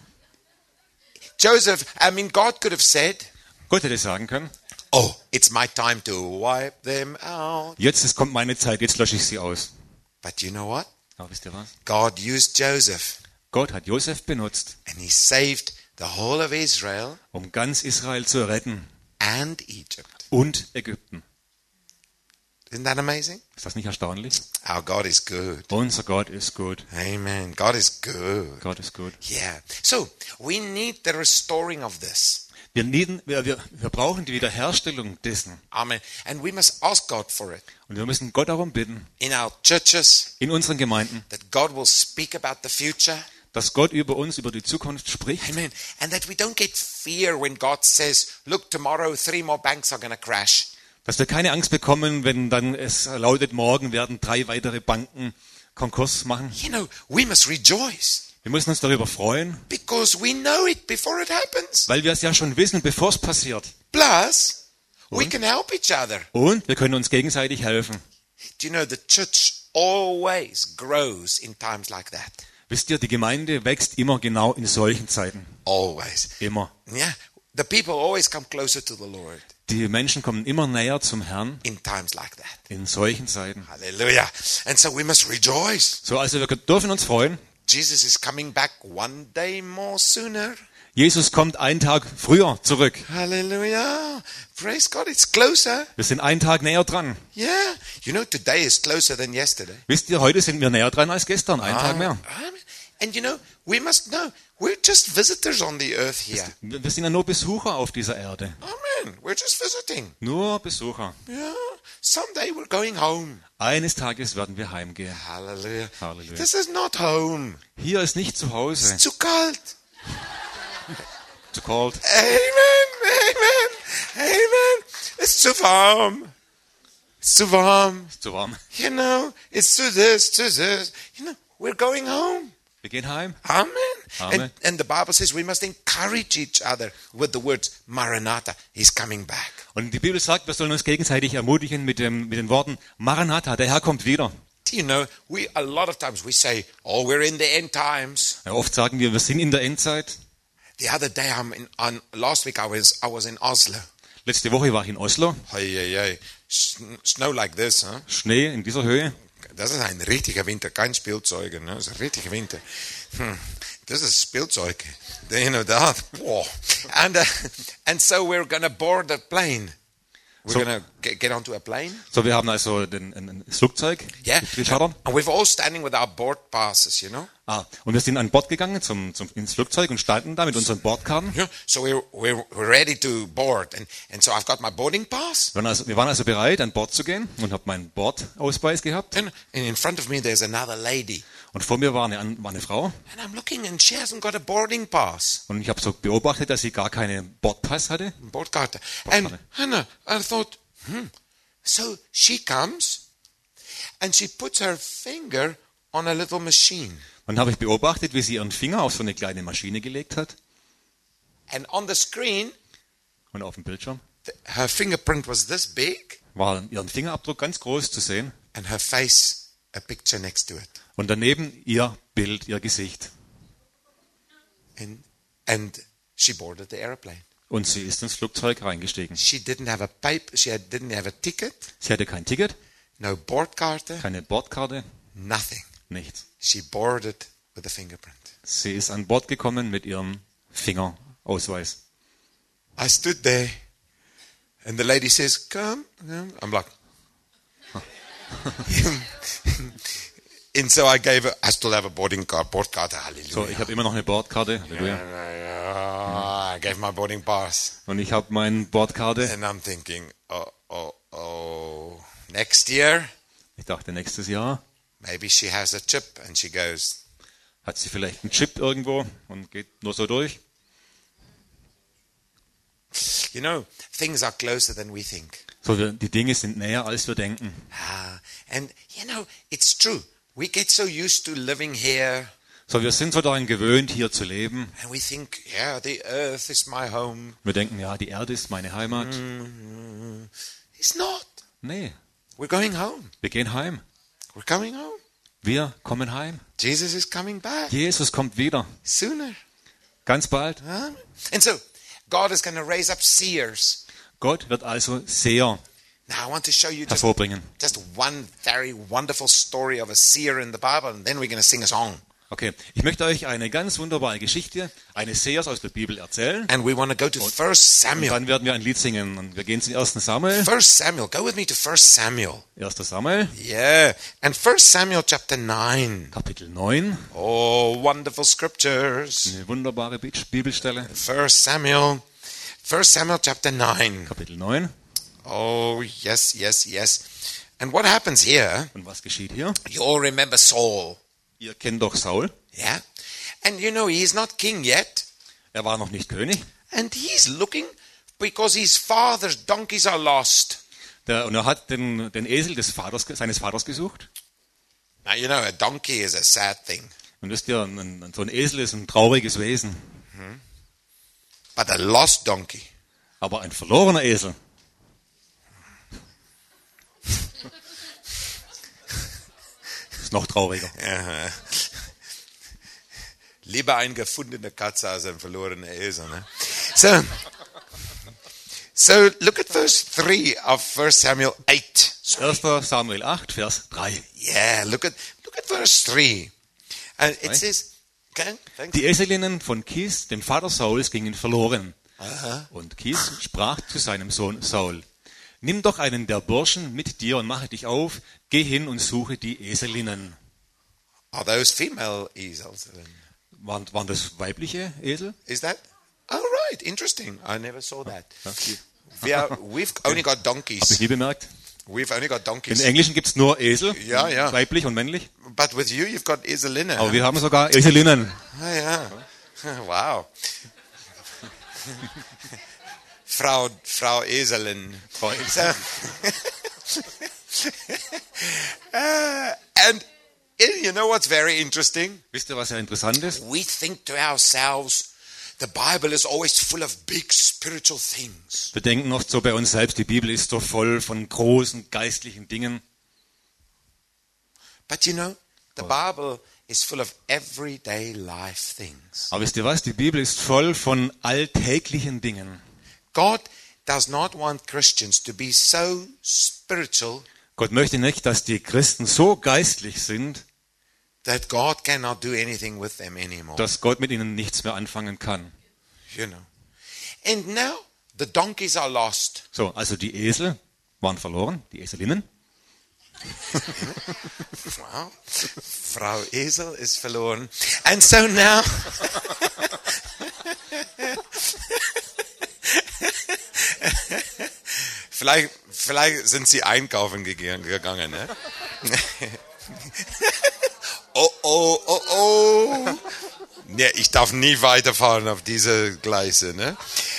Speaker 1: Joseph, God could have said,
Speaker 2: Gott hätte sagen können,
Speaker 1: "Oh, it's my time to wipe them out."
Speaker 2: kommt meine Zeit, jetzt lösche ich sie aus.
Speaker 1: But you know what?
Speaker 2: Aber wisst ihr was?
Speaker 1: God used Joseph,
Speaker 2: Gott hat Josef benutzt,
Speaker 1: and he saved the whole of Israel
Speaker 2: um ganz Israel zu retten
Speaker 1: and Egypt.
Speaker 2: und Ägypten.
Speaker 1: Isn't that amazing?
Speaker 2: Ist das nicht erstaunlich?
Speaker 1: Our God is good.
Speaker 2: Unser Gott ist gut.
Speaker 1: Amen. God is good.
Speaker 2: Gott ist gut.
Speaker 1: Yeah. So, we need the restoring of this.
Speaker 2: Wir brauchen die Wiederherstellung dessen.
Speaker 1: Amen. And we must ask God for it
Speaker 2: Und wir müssen Gott darum bitten,
Speaker 1: in our churches,
Speaker 2: in unseren Gemeinden,
Speaker 1: that God will speak about the future.
Speaker 2: dass Gott über uns, über die Zukunft spricht.
Speaker 1: Amen. And that we don't get fear when God says, "Look, tomorrow 3 more banks are going to crash."
Speaker 2: Dass wir keine Angst bekommen, wenn dann es lautet, morgen werden 3 weitere Banken Konkurs machen.
Speaker 1: You know, we must rejoice
Speaker 2: Wir müssen uns darüber freuen,
Speaker 1: because we know it before it happens.
Speaker 2: weil wir es ja schon wissen, bevor es passiert.
Speaker 1: Plus, we can help each other.
Speaker 2: Und wir können uns gegenseitig helfen.
Speaker 1: Do you know, the church always grows in times like that.
Speaker 2: Wisst ihr, die Gemeinde wächst immer genau in solchen Zeiten.
Speaker 1: Always.
Speaker 2: Immer.
Speaker 1: Yeah. The people always come closer to the Lord
Speaker 2: Die Menschen kommen immer näher zum Herrn
Speaker 1: in times like that.
Speaker 2: in solchen Zeiten.
Speaker 1: Hallelujah. And so we must rejoice.
Speaker 2: So, also wir dürfen uns freuen.
Speaker 1: Jesus is coming back one day more sooner.
Speaker 2: Jesus kommt einen Tag früher zurück.
Speaker 1: Hallelujah. Praise God. It's closer.
Speaker 2: Wir sind einen Tag näher dran.
Speaker 1: Yeah. You know, today is closer than yesterday.
Speaker 2: Wisst ihr, heute sind wir näher dran als gestern, einen Tag mehr.
Speaker 1: Amen. And you know, we must know, we're just visitors on the earth here.
Speaker 2: Wir sind ja nur Besucher auf dieser Erde.
Speaker 1: Amen. We're just visiting.
Speaker 2: Nur Besucher.
Speaker 1: Yeah. Someday we're going home.
Speaker 2: Eines Tages werden wir heimgehen.
Speaker 1: Hallelujah.
Speaker 2: Hallelujah.
Speaker 1: This is not home.
Speaker 2: Hier ist nicht zu Hause.
Speaker 1: It's too cold.
Speaker 2: Too cold.
Speaker 1: Amen. Amen. Amen. It's too warm. It's too warm.
Speaker 2: Ist zu warm.
Speaker 1: You know, it's too this, too this. You know, we're going home.
Speaker 2: Wir gehen heim.
Speaker 1: Amen.
Speaker 2: Amen.
Speaker 1: And the Bible says we must encourage each other with the words, Maranatha, he's coming back.
Speaker 2: Und die Bibel sagt, wir sollen uns gegenseitig ermutigen mit den Worten, Maranatha, der Herr kommt wieder.
Speaker 1: Do you know, a lot of times we say, oh, we're in the end times.
Speaker 2: Ja, oft sagen wir sind in der Endzeit.
Speaker 1: The other day, last week I was in Oslo.
Speaker 2: Letzte Woche war ich in Oslo.
Speaker 1: Hey. Snow like this, huh?
Speaker 2: Schnee in dieser Höhe.
Speaker 1: Das ist ein richtiger Winter, kein Spielzeug, ne? Das ist ein richtiger Winter. Das ist Spielzeug. You know that. Wow. And so we're going to board a plane. We're
Speaker 2: So-
Speaker 1: going to get onto a plane.
Speaker 2: So, wir haben also ein Flugzeug
Speaker 1: Yeah.
Speaker 2: geschartert.
Speaker 1: And we're all standing with our board passes, you know.
Speaker 2: Und wir sind an Bord gegangen ins Flugzeug und standen da mit unseren Bordkarten.
Speaker 1: Yeah, so we're ready to board, and so I've got my boarding pass.
Speaker 2: Wir waren also bereit, an Bord zu gehen und habe meinen Bordausweis gehabt.
Speaker 1: And in front of me there's another lady,
Speaker 2: Und vor mir war eine Frau.
Speaker 1: and I'm looking, and she hasn't got a boarding pass,
Speaker 2: Und ich habe so beobachtet, dass sie gar keinen Bordpass hatte.
Speaker 1: boardcard. And Hannah, I thought, so she comes, and she puts her finger on a little machine,
Speaker 2: Dann habe ich beobachtet, wie sie ihren Finger auf so eine kleine Maschine gelegt hat.
Speaker 1: and on the screen,
Speaker 2: Und auf dem Bildschirm
Speaker 1: her fingerprint was this big,
Speaker 2: war ihren Fingerabdruck ganz groß zu sehen.
Speaker 1: and her face, a picture next to it.
Speaker 2: Und daneben ihr Bild, ihr Gesicht.
Speaker 1: And she boarded the airplane.
Speaker 2: Und sie ist ins Flugzeug reingestiegen.
Speaker 1: She didn't have a paper. Didn't have a ticket.
Speaker 2: Sie hatte kein Ticket,
Speaker 1: No boardkarte.
Speaker 2: keine Bordkarte,
Speaker 1: Nothing.
Speaker 2: nichts.
Speaker 1: She boarded with a fingerprint.
Speaker 2: Sie ist an Bord gekommen mit ihrem Fingerausweis.
Speaker 1: I stood there, and the lady says, "Come." I'm like, and so I still have a boardkarte. Hallelujah.
Speaker 2: So, ich habe immer noch eine Bordkarte. Halleluja.
Speaker 1: I gave my boarding pass,
Speaker 2: Und ich habe meine Bordkarte.
Speaker 1: and I'm thinking, next year
Speaker 2: Ich dachte, nächstes Jahr
Speaker 1: maybe she has a chip, and she goes.
Speaker 2: hat sie vielleicht einen Chip irgendwo und geht nur so durch.
Speaker 1: You know, things are closer than we think.
Speaker 2: So, die Dinge sind näher, als wir denken.
Speaker 1: And you know, it's true. We get so used to living here,
Speaker 2: So, wir sind so daran gewöhnt, hier zu leben.
Speaker 1: and we think, yeah, the earth is my home.
Speaker 2: Wir denken, ja, die Erde ist meine Heimat.
Speaker 1: It's not.
Speaker 2: Nee,
Speaker 1: We're going home.
Speaker 2: wir gehen heim.
Speaker 1: We're coming home.
Speaker 2: Wir kommen heim.
Speaker 1: Jesus is coming back
Speaker 2: Jesus kommt wieder.
Speaker 1: sooner.
Speaker 2: Ganz bald.
Speaker 1: And so, God is going to raise up seers.
Speaker 2: Gott wird also Seher
Speaker 1: Now, I want to show you
Speaker 2: hervorbringen.
Speaker 1: just one very wonderful story of a seer in the Bible, and then we're going to sing a song.
Speaker 2: Okay, ich möchte euch eine ganz wunderbare Geschichte eines Sehers aus der Bibel erzählen.
Speaker 1: And we want to go to 1
Speaker 2: Und
Speaker 1: Samuel.
Speaker 2: dann werden wir ein Lied singen. Und wir gehen zum 1. Samuel.
Speaker 1: 1 Samuel. Go with me to 1 Samuel.
Speaker 2: 1. Samuel,
Speaker 1: Yeah. And 1 Samuel chapter 9.
Speaker 2: Kapitel 9.
Speaker 1: Oh, wonderful scriptures.
Speaker 2: Eine wunderbare Bibelstelle.
Speaker 1: 1 Samuel chapter 9.
Speaker 2: Kapitel 9.
Speaker 1: Oh, yes, yes, yes. And what happens here,
Speaker 2: Und was geschieht hier?
Speaker 1: you all remember Saul.
Speaker 2: Ihr kennt doch Saul.
Speaker 1: Yeah. And you know, he's not king yet.
Speaker 2: Er war noch nicht König.
Speaker 1: And he's looking because his father's donkeys are lost.
Speaker 2: Und er hat den Esel seines Vaters gesucht.
Speaker 1: Now, you know, a donkey is a sad thing.
Speaker 2: Und wisst ihr, so ein Esel ist ein trauriges Wesen.
Speaker 1: But a lost donkey,
Speaker 2: Aber ein verlorener Esel ist noch trauriger.
Speaker 1: lieber ein gefundener Katze als ein verlorener Esel. Ne? So look at verse 3 of 1 Samuel 8.
Speaker 2: 1. Samuel 8, Vers 3.
Speaker 1: Yeah, look at verse 3. And it
Speaker 2: Right.
Speaker 1: says, okay, thanks.
Speaker 2: Die Eselinnen von Kis, dem Vater Sauls, gingen verloren. Und Kis sprach zu seinem Sohn Saul: Nimm doch einen der Burschen mit dir und mache dich auf, geh hin und suche die Eselinnen.
Speaker 1: Are those female esels?
Speaker 2: Waren das weibliche Esel?
Speaker 1: Is that? Oh, right. Interesting. I never saw that.
Speaker 2: Ja,
Speaker 1: We've only got
Speaker 2: hab ich
Speaker 1: donkeys.
Speaker 2: nie bemerkt.
Speaker 1: We've only got
Speaker 2: In
Speaker 1: donkeys.
Speaker 2: Englischen gibt's nur Esel,
Speaker 1: Ja, ja.
Speaker 2: weiblich und männlich.
Speaker 1: But with you, you've got eselinne.
Speaker 2: Aber wir haben sogar Eselinnen.
Speaker 1: Oh, yeah. Wow. Frau Eselin.
Speaker 2: Frau Esel.
Speaker 1: So, and you know what's very interesting?
Speaker 2: Wisst ihr, was ja interessant ist?
Speaker 1: We think to ourselves, the Bible is always full of big spiritual things.
Speaker 2: Wir denken oft so bei uns selbst, die Bibel ist so voll von großen geistlichen Dingen.
Speaker 1: But you know, the Bible is full of everyday life things.
Speaker 2: Aber wisst ihr was? Die Bibel ist voll von alltäglichen Dingen.
Speaker 1: God does not want Christians to be so spiritual
Speaker 2: Gott möchte nicht, dass die Christen so geistlich sind,
Speaker 1: that God cannot do anything with them anymore.
Speaker 2: dass Gott mit ihnen nichts mehr anfangen kann.
Speaker 1: You know. And now the donkeys are lost.
Speaker 2: So, also die Esel waren verloren, die Eselinnen.
Speaker 1: Wow. Frau Esel ist verloren. And so now... Vielleicht sind sie einkaufen gegangen, ne? Oh. Ja, ich darf nie weiterfahren auf diese Gleise, ne?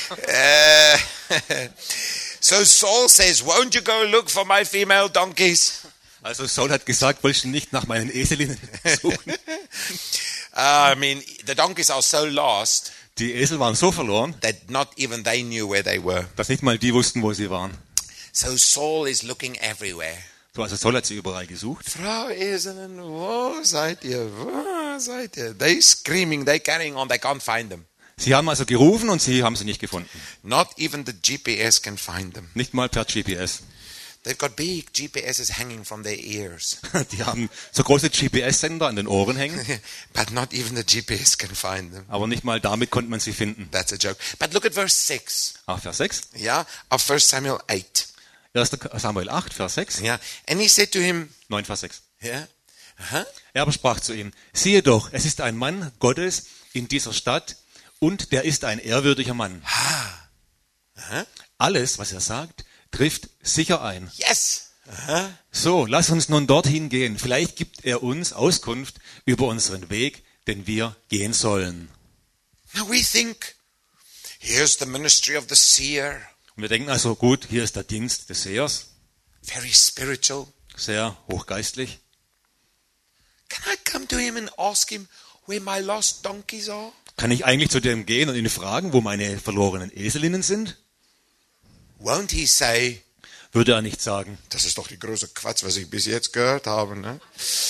Speaker 1: So Saul says, won't you go look for my female donkeys?
Speaker 2: Also Saul hat gesagt, willst du nicht nach meinen Eselinnen suchen?
Speaker 1: I mean, the donkeys are so lost
Speaker 2: Die Esel waren so verloren,
Speaker 1: that not even they knew where they were.
Speaker 2: dass nicht mal die wussten, wo sie waren.
Speaker 1: So Saul is looking everywhere.
Speaker 2: So, also Saul hat sie überall gesucht.
Speaker 1: Frau Eselen, wo seid ihr? Wo seid ihr? They screaming, they carrying on, they can't find them.
Speaker 2: Sie haben also gerufen und sie haben sie nicht gefunden.
Speaker 1: Not even the GPS can find them.
Speaker 2: Nicht mal per GPS.
Speaker 1: They've got big GPSs hanging from their ears.
Speaker 2: Die haben so große GPS-Sender an den Ohren hängen,
Speaker 1: But not even the GPS can find them.
Speaker 2: aber nicht mal damit konnte man sie finden.
Speaker 1: That's a joke. But look at verse 6.
Speaker 2: Vers 6.
Speaker 1: Yeah, of 1 Samuel 8.
Speaker 2: 1. Samuel 8, Vers 6.
Speaker 1: Yeah. And he said to him,
Speaker 2: 9, Vers 6.
Speaker 1: yeah, uh-huh.
Speaker 2: Er aber sprach zu ihm, siehe doch, es ist ein Mann Gottes in dieser Stadt und der ist ein ehrwürdiger Mann.
Speaker 1: Uh-huh.
Speaker 2: Alles, was er sagt, trifft sicher ein.
Speaker 1: Yes. Uh-huh.
Speaker 2: So, lass uns nun dorthin gehen. Vielleicht gibt er uns Auskunft über unseren Weg, den wir gehen sollen.
Speaker 1: Now we think, here's the ministry of the seer.
Speaker 2: Und wir denken also, gut, hier ist der Dienst des Sehers,
Speaker 1: Very spiritual.
Speaker 2: sehr hochgeistlich.
Speaker 1: Can I come to him and ask him where my lost donkeys are?
Speaker 2: Kann ich eigentlich zu dem gehen und ihn fragen, wo meine verlorenen Eselinnen sind?
Speaker 1: Won't he say,
Speaker 2: Würde er nicht sagen,
Speaker 1: das ist doch die größte Quatsch, was ich bis jetzt gehört habe, ne?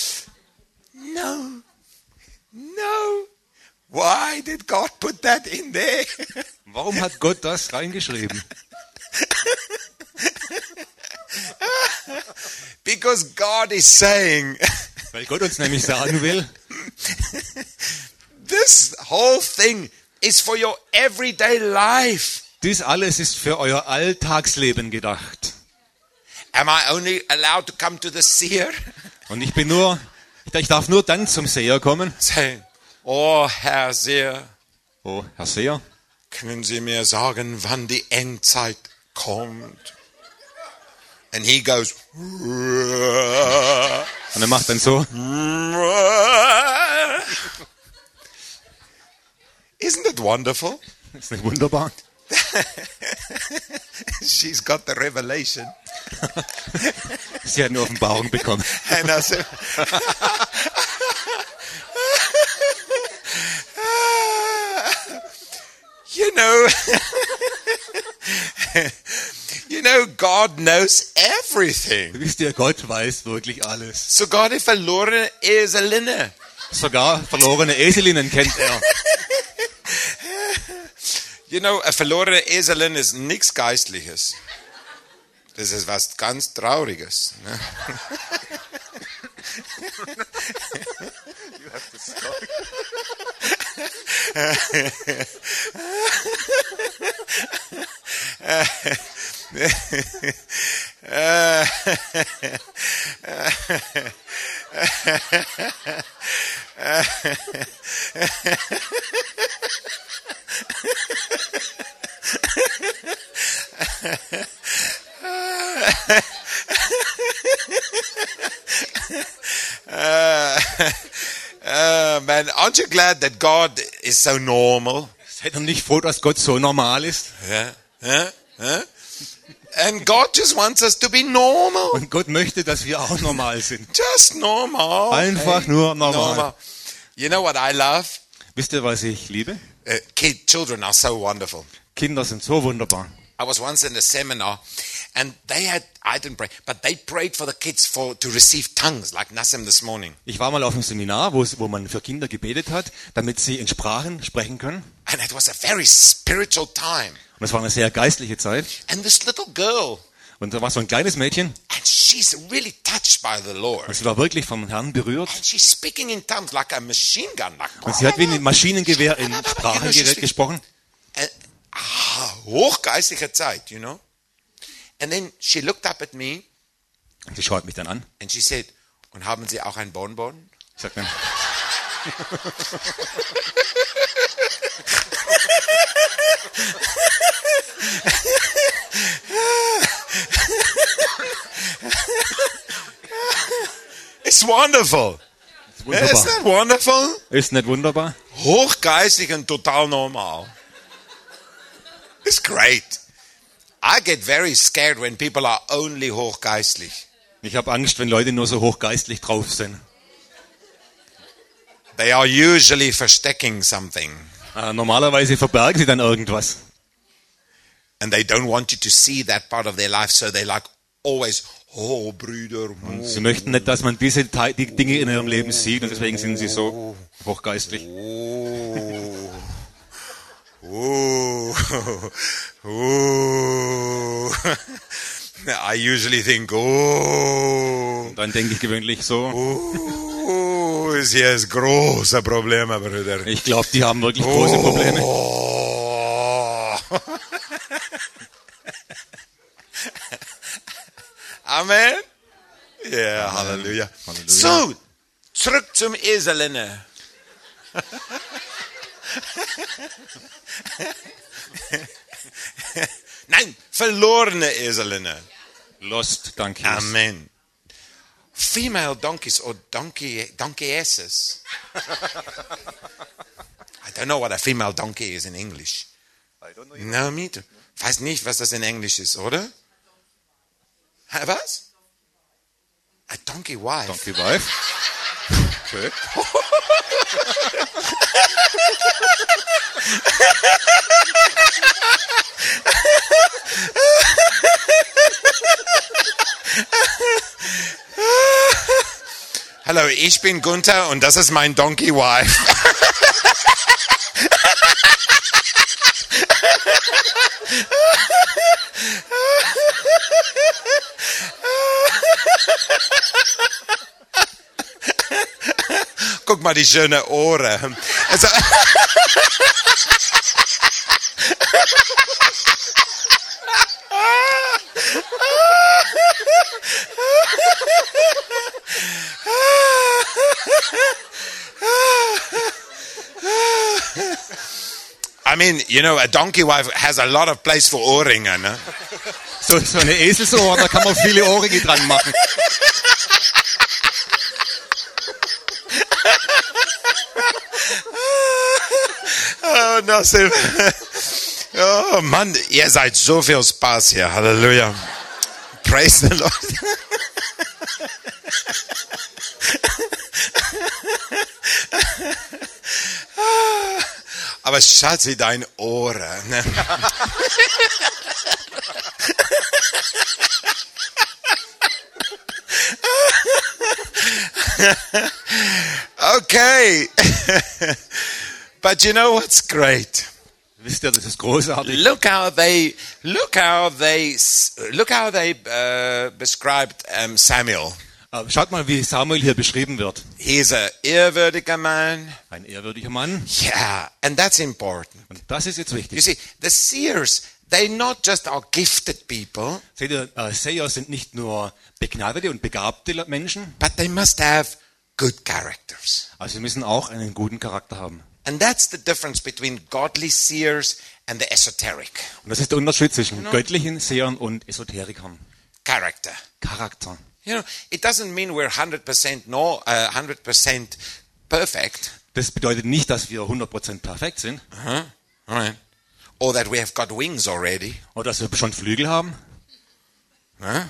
Speaker 1: No. Why did God put that in there?
Speaker 2: warum hat Gott das reingeschrieben?
Speaker 1: Because God is saying,
Speaker 2: Weil Gott uns nämlich sagen will,
Speaker 1: this whole thing is for your everyday life.
Speaker 2: dies alles ist für euer Alltagsleben gedacht.
Speaker 1: Am I only allowed to come to the seer?
Speaker 2: Und ich darf nur dann zum Seher kommen.
Speaker 1: Say, oh Herr Seher,
Speaker 2: Oh, Herr Seher,
Speaker 1: können Sie mir sagen, wann die Endzeit kommt? And he goes,
Speaker 2: und er macht dann so.
Speaker 1: Isn't it wonderful?
Speaker 2: Ist nicht wunderbar?
Speaker 1: She's got the revelation.
Speaker 2: Sie hat eine Offenbarung bekommen.
Speaker 1: And I said, you know, God knows everything.
Speaker 2: Wisst ihr, Gott weiß wirklich alles.
Speaker 1: Sogar die verlorene Eselinne.
Speaker 2: Sogar verlorene Eselinnen kennt er.
Speaker 1: You know, eine verlorene Eselin ist nichts Geistliches. Das ist was ganz Trauriges. Ne? Man, aren't you glad that God is so normal?
Speaker 2: Seid ihr nicht froh, dass Gott so normal ist?
Speaker 1: Yeah. And God just wants us to be normal.
Speaker 2: Und Gott möchte, dass wir auch normal sind.
Speaker 1: Just normal.
Speaker 2: Einfach nur normal.
Speaker 1: You know what I love?
Speaker 2: Wisst ihr, was ich liebe?
Speaker 1: Children are so wonderful.
Speaker 2: Kinder sind so wunderbar.
Speaker 1: I was once in a seminar, and I didn't pray, but they prayed for the kids to receive tongues, like Nassim this morning.
Speaker 2: Ich war mal auf einem Seminar, wo man für Kinder gebetet hat, damit sie in Sprachen sprechen können.
Speaker 1: And it was a very spiritual time.
Speaker 2: Und es war eine sehr geistliche Zeit.
Speaker 1: And this little girl,
Speaker 2: Und da war so ein kleines Mädchen.
Speaker 1: and she's really touched by the Lord.
Speaker 2: Und sie war wirklich vom Herrn berührt.
Speaker 1: And she's speaking in tongues like a machine gun. Like,
Speaker 2: Und sie hat wie ein Maschinengewehr in Sprachen gesprochen.
Speaker 1: hochgeistliche Zeit, you know. And then she looked up at me
Speaker 2: Sie schaut mich dann an.
Speaker 1: And she said, und haben Sie auch ein Bonbon?
Speaker 2: Ich sag dann,
Speaker 1: It's wonderful.
Speaker 2: ist
Speaker 1: Isn't
Speaker 2: wunderbar.
Speaker 1: that wonderful?
Speaker 2: Ist nicht wunderbar?
Speaker 1: Hochgeistig und total normal. It's great. I get very scared when people are only hochgeistlich.
Speaker 2: Ich habe Angst, wenn Leute nur so hochgeistlich drauf sind.
Speaker 1: They are usually verstecking something.
Speaker 2: Normalerweise verbergen sie dann irgendwas.
Speaker 1: And they don't want you to see that part of their life, so they like always, oh, Brüder.
Speaker 2: Und sie möchten nicht, dass man die Dinge in ihrem Leben sieht und deswegen sind sie so hochgeistlich.
Speaker 1: Oh, oh, oh. I usually think, oh,
Speaker 2: Und dann denke ich gewöhnlich so,
Speaker 1: oh, hier ist große Probleme, Brüder.
Speaker 2: ich glaube, die haben wirklich große Probleme.
Speaker 1: Oh. Amen. Ja, Halleluja.
Speaker 2: Halleluja.
Speaker 1: So, zurück zum Eselinnen. Nein, verlorene Eselinnen.
Speaker 2: Lost donkeys.
Speaker 1: Amen. Female donkeys or donkeyesses. I don't know what a female donkey is in English. No, me too. Weiß nicht, was das in Englisch ist, oder? Was? A donkey wife.
Speaker 2: Donkey wife. Okay.
Speaker 1: Hallo, ich bin Gunther und das ist mein Donkey Wife. Guck mal, die schöne Ohren. Also, I mean, you know, a donkey wife has a lot of place for Ohrringe, ne?
Speaker 2: So eine Eselsohr, da kann man viele Ohrringe dran machen.
Speaker 1: Oh, Nassim. Oh, Mann, ihr seid so viel Spaß hier. Halleluja. Praise the Lord. Aber Schatzi, dein Ohr. Ne? Okay. But you know what's great?
Speaker 2: Wisst ihr, das ist großartig.
Speaker 1: Look how they described Samuel.
Speaker 2: Schaut mal, wie Samuel hier beschrieben wird.
Speaker 1: He's a ehrwürdiger man.
Speaker 2: Ein ehrwürdiger Mann.
Speaker 1: Yeah, and that's important.
Speaker 2: Und das ist jetzt
Speaker 1: You
Speaker 2: wichtig.
Speaker 1: see, the seers, they not just are gifted people,
Speaker 2: Seht ihr, Seher sind nicht nur begnadete und begabte Menschen,
Speaker 1: but they must have good characters.
Speaker 2: also sie müssen auch einen guten Charakter haben.
Speaker 1: And that's the difference between godly seers and the esoteric.
Speaker 2: Und das ist der Unterschied zwischen göttlichen Sehern und Esoterikern.
Speaker 1: Character.
Speaker 2: Charakter.
Speaker 1: You know, it doesn't mean we're 100% perfect,
Speaker 2: Das bedeutet nicht, dass wir 100% perfekt sind
Speaker 1: all right, or that we have got wings already.
Speaker 2: oder dass wir schon Flügel haben.
Speaker 1: Huh?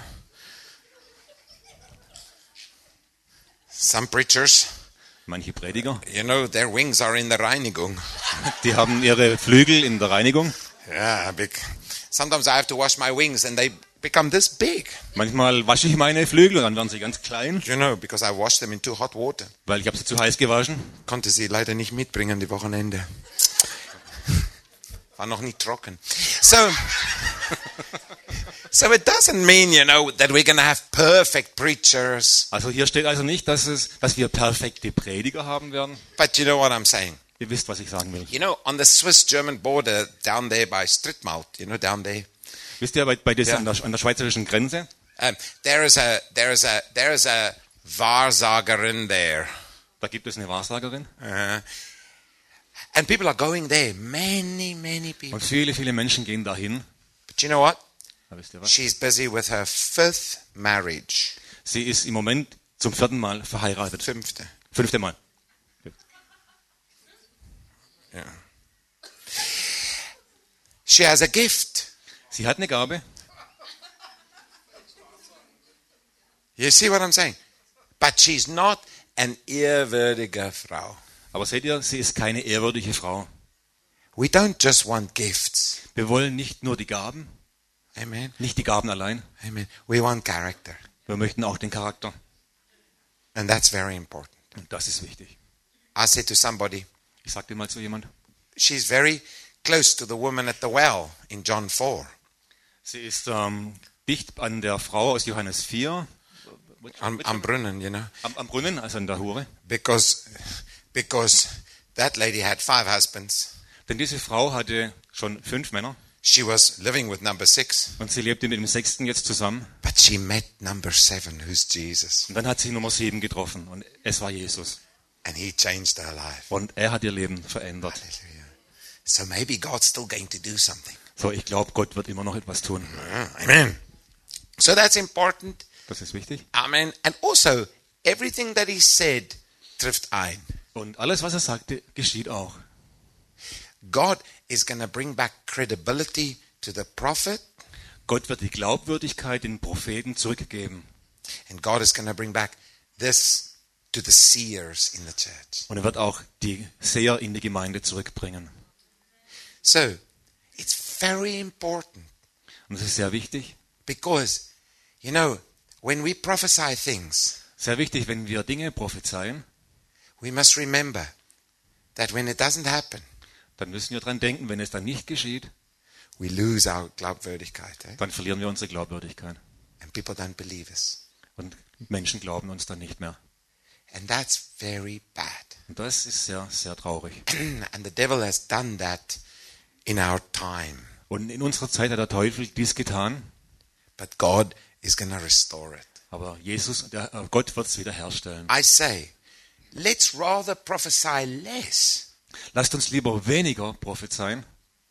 Speaker 1: Some preachers,
Speaker 2: Manche Prediger,
Speaker 1: you know, their wings are in the Reinigung.
Speaker 2: die haben ihre Flügel in der Reinigung.
Speaker 1: Yeah, big. Sometimes I have to wash my wings and they become this big,
Speaker 2: Manchmal wasche ich meine Flügel und dann werden sie ganz klein,
Speaker 1: you know, because I washed them in too hot water.
Speaker 2: weil ich habe sie zu heiß gewaschen.
Speaker 1: Konnte sie leider nicht mitbringen die Wochenende. War noch nie trocken. So it doesn't mean, you know, that we're going to have perfect preachers.
Speaker 2: Also hier steht also nicht, dass wir perfekte Prediger haben werden.
Speaker 1: But you know what I'm saying?
Speaker 2: Ihr wisst, was ich sagen will.
Speaker 1: You know, on the Swiss-German border down there by Strittmaut, you know, down there,
Speaker 2: Wisst ihr, bei an der schweizerischen Grenze,
Speaker 1: There is a Wahrsagerin there.
Speaker 2: Da gibt es eine Wahrsagerin.
Speaker 1: And people are going there. Many people.
Speaker 2: Und viele, viele Menschen gehen dahin.
Speaker 1: But you know what?
Speaker 2: Aber wisst ihr was?
Speaker 1: She's busy with her 5th marriage.
Speaker 2: Sie ist im Moment zum 4. Mal verheiratet.
Speaker 1: 5.
Speaker 2: 5. Mal.
Speaker 1: Yeah. She has a gift.
Speaker 2: Sie hat eine Gabe.
Speaker 1: You see what I'm saying? But she's not an ehrwürdige Frau.
Speaker 2: Aber seht ihr, sie ist keine ehrwürdige Frau.
Speaker 1: We don't just want gifts.
Speaker 2: Wir wollen nicht nur die Gaben,
Speaker 1: Amen.
Speaker 2: nicht die Gaben allein.
Speaker 1: Amen. We want character.
Speaker 2: Wir möchten auch den Charakter.
Speaker 1: And that's very important.
Speaker 2: Und das ist wichtig.
Speaker 1: I said to somebody,
Speaker 2: Ich sagte mal zu jemand,
Speaker 1: she's very close to the woman at the well in John 4.
Speaker 2: sie ist dicht an der Frau aus Johannes 4,
Speaker 1: Am Brunnen, you know.
Speaker 2: am Brunnen, also an der Hure.
Speaker 1: Because that lady had 5 husbands.
Speaker 2: Denn diese Frau hatte schon 5 Männer
Speaker 1: She was living with number 6.
Speaker 2: und sie lebte mit dem 6. jetzt zusammen.
Speaker 1: But she met number 7, who's Jesus.
Speaker 2: Und dann hat sie Nummer 7 getroffen und es war Jesus.
Speaker 1: And he changed her life.
Speaker 2: Und er hat ihr Leben verändert.
Speaker 1: Hallelujah. So maybe God's still going to do something.
Speaker 2: So, ich glaube, Gott wird immer noch etwas tun.
Speaker 1: Amen. So that's important.
Speaker 2: Das ist wichtig.
Speaker 1: Amen. And also, everything that he said trifft ein.
Speaker 2: Und alles, was er sagte, geschieht auch.
Speaker 1: God is going to bring back credibility to the prophet,
Speaker 2: Gott wird die Glaubwürdigkeit den Propheten zurückgeben.
Speaker 1: and God is going to bring back this to the seers in the church.
Speaker 2: Und er wird auch die Seher in die Gemeinde zurückbringen.
Speaker 1: So, it's very important
Speaker 2: Und das ist sehr wichtig.
Speaker 1: because, you know, when we prophesy things,
Speaker 2: Sehr wichtig, wenn wir Dinge prophezeien,
Speaker 1: we must remember that when it doesn't happen,
Speaker 2: dann müssen wir dran denken, wenn es dann nicht geschieht,
Speaker 1: we lose our Glaubwürdigkeit, eh?
Speaker 2: dann verlieren wir unsere Glaubwürdigkeit.
Speaker 1: And people don't believe us.
Speaker 2: Und Menschen glauben uns dann nicht mehr.
Speaker 1: And that's very bad.
Speaker 2: Und das ist sehr, sehr traurig.
Speaker 1: And the devil has done that in our time.
Speaker 2: Und in unserer Zeit hat der Teufel dies getan,
Speaker 1: But God is going to restore it.
Speaker 2: aber Gott wird es wiederherstellen.
Speaker 1: I say, let's rather prophesy less
Speaker 2: Lasst uns lieber weniger prophezeien,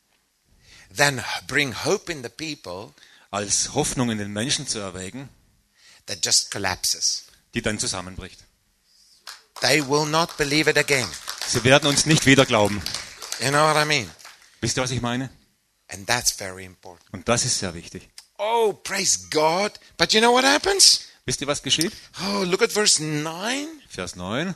Speaker 1: than bring hope in the people
Speaker 2: als Hoffnung in den Menschen zu erwecken,
Speaker 1: that just collapses.
Speaker 2: die dann zusammenbricht.
Speaker 1: They will not believe it again.
Speaker 2: Sie werden uns nicht wieder glauben.
Speaker 1: You know what I mean?
Speaker 2: Wisst ihr, was ich meine?
Speaker 1: And that's very important.
Speaker 2: Und das ist sehr wichtig.
Speaker 1: Oh, praise God. But you know what happens?
Speaker 2: Wisst ihr, was geschieht?
Speaker 1: Oh, look at verse 9.
Speaker 2: Vers 9.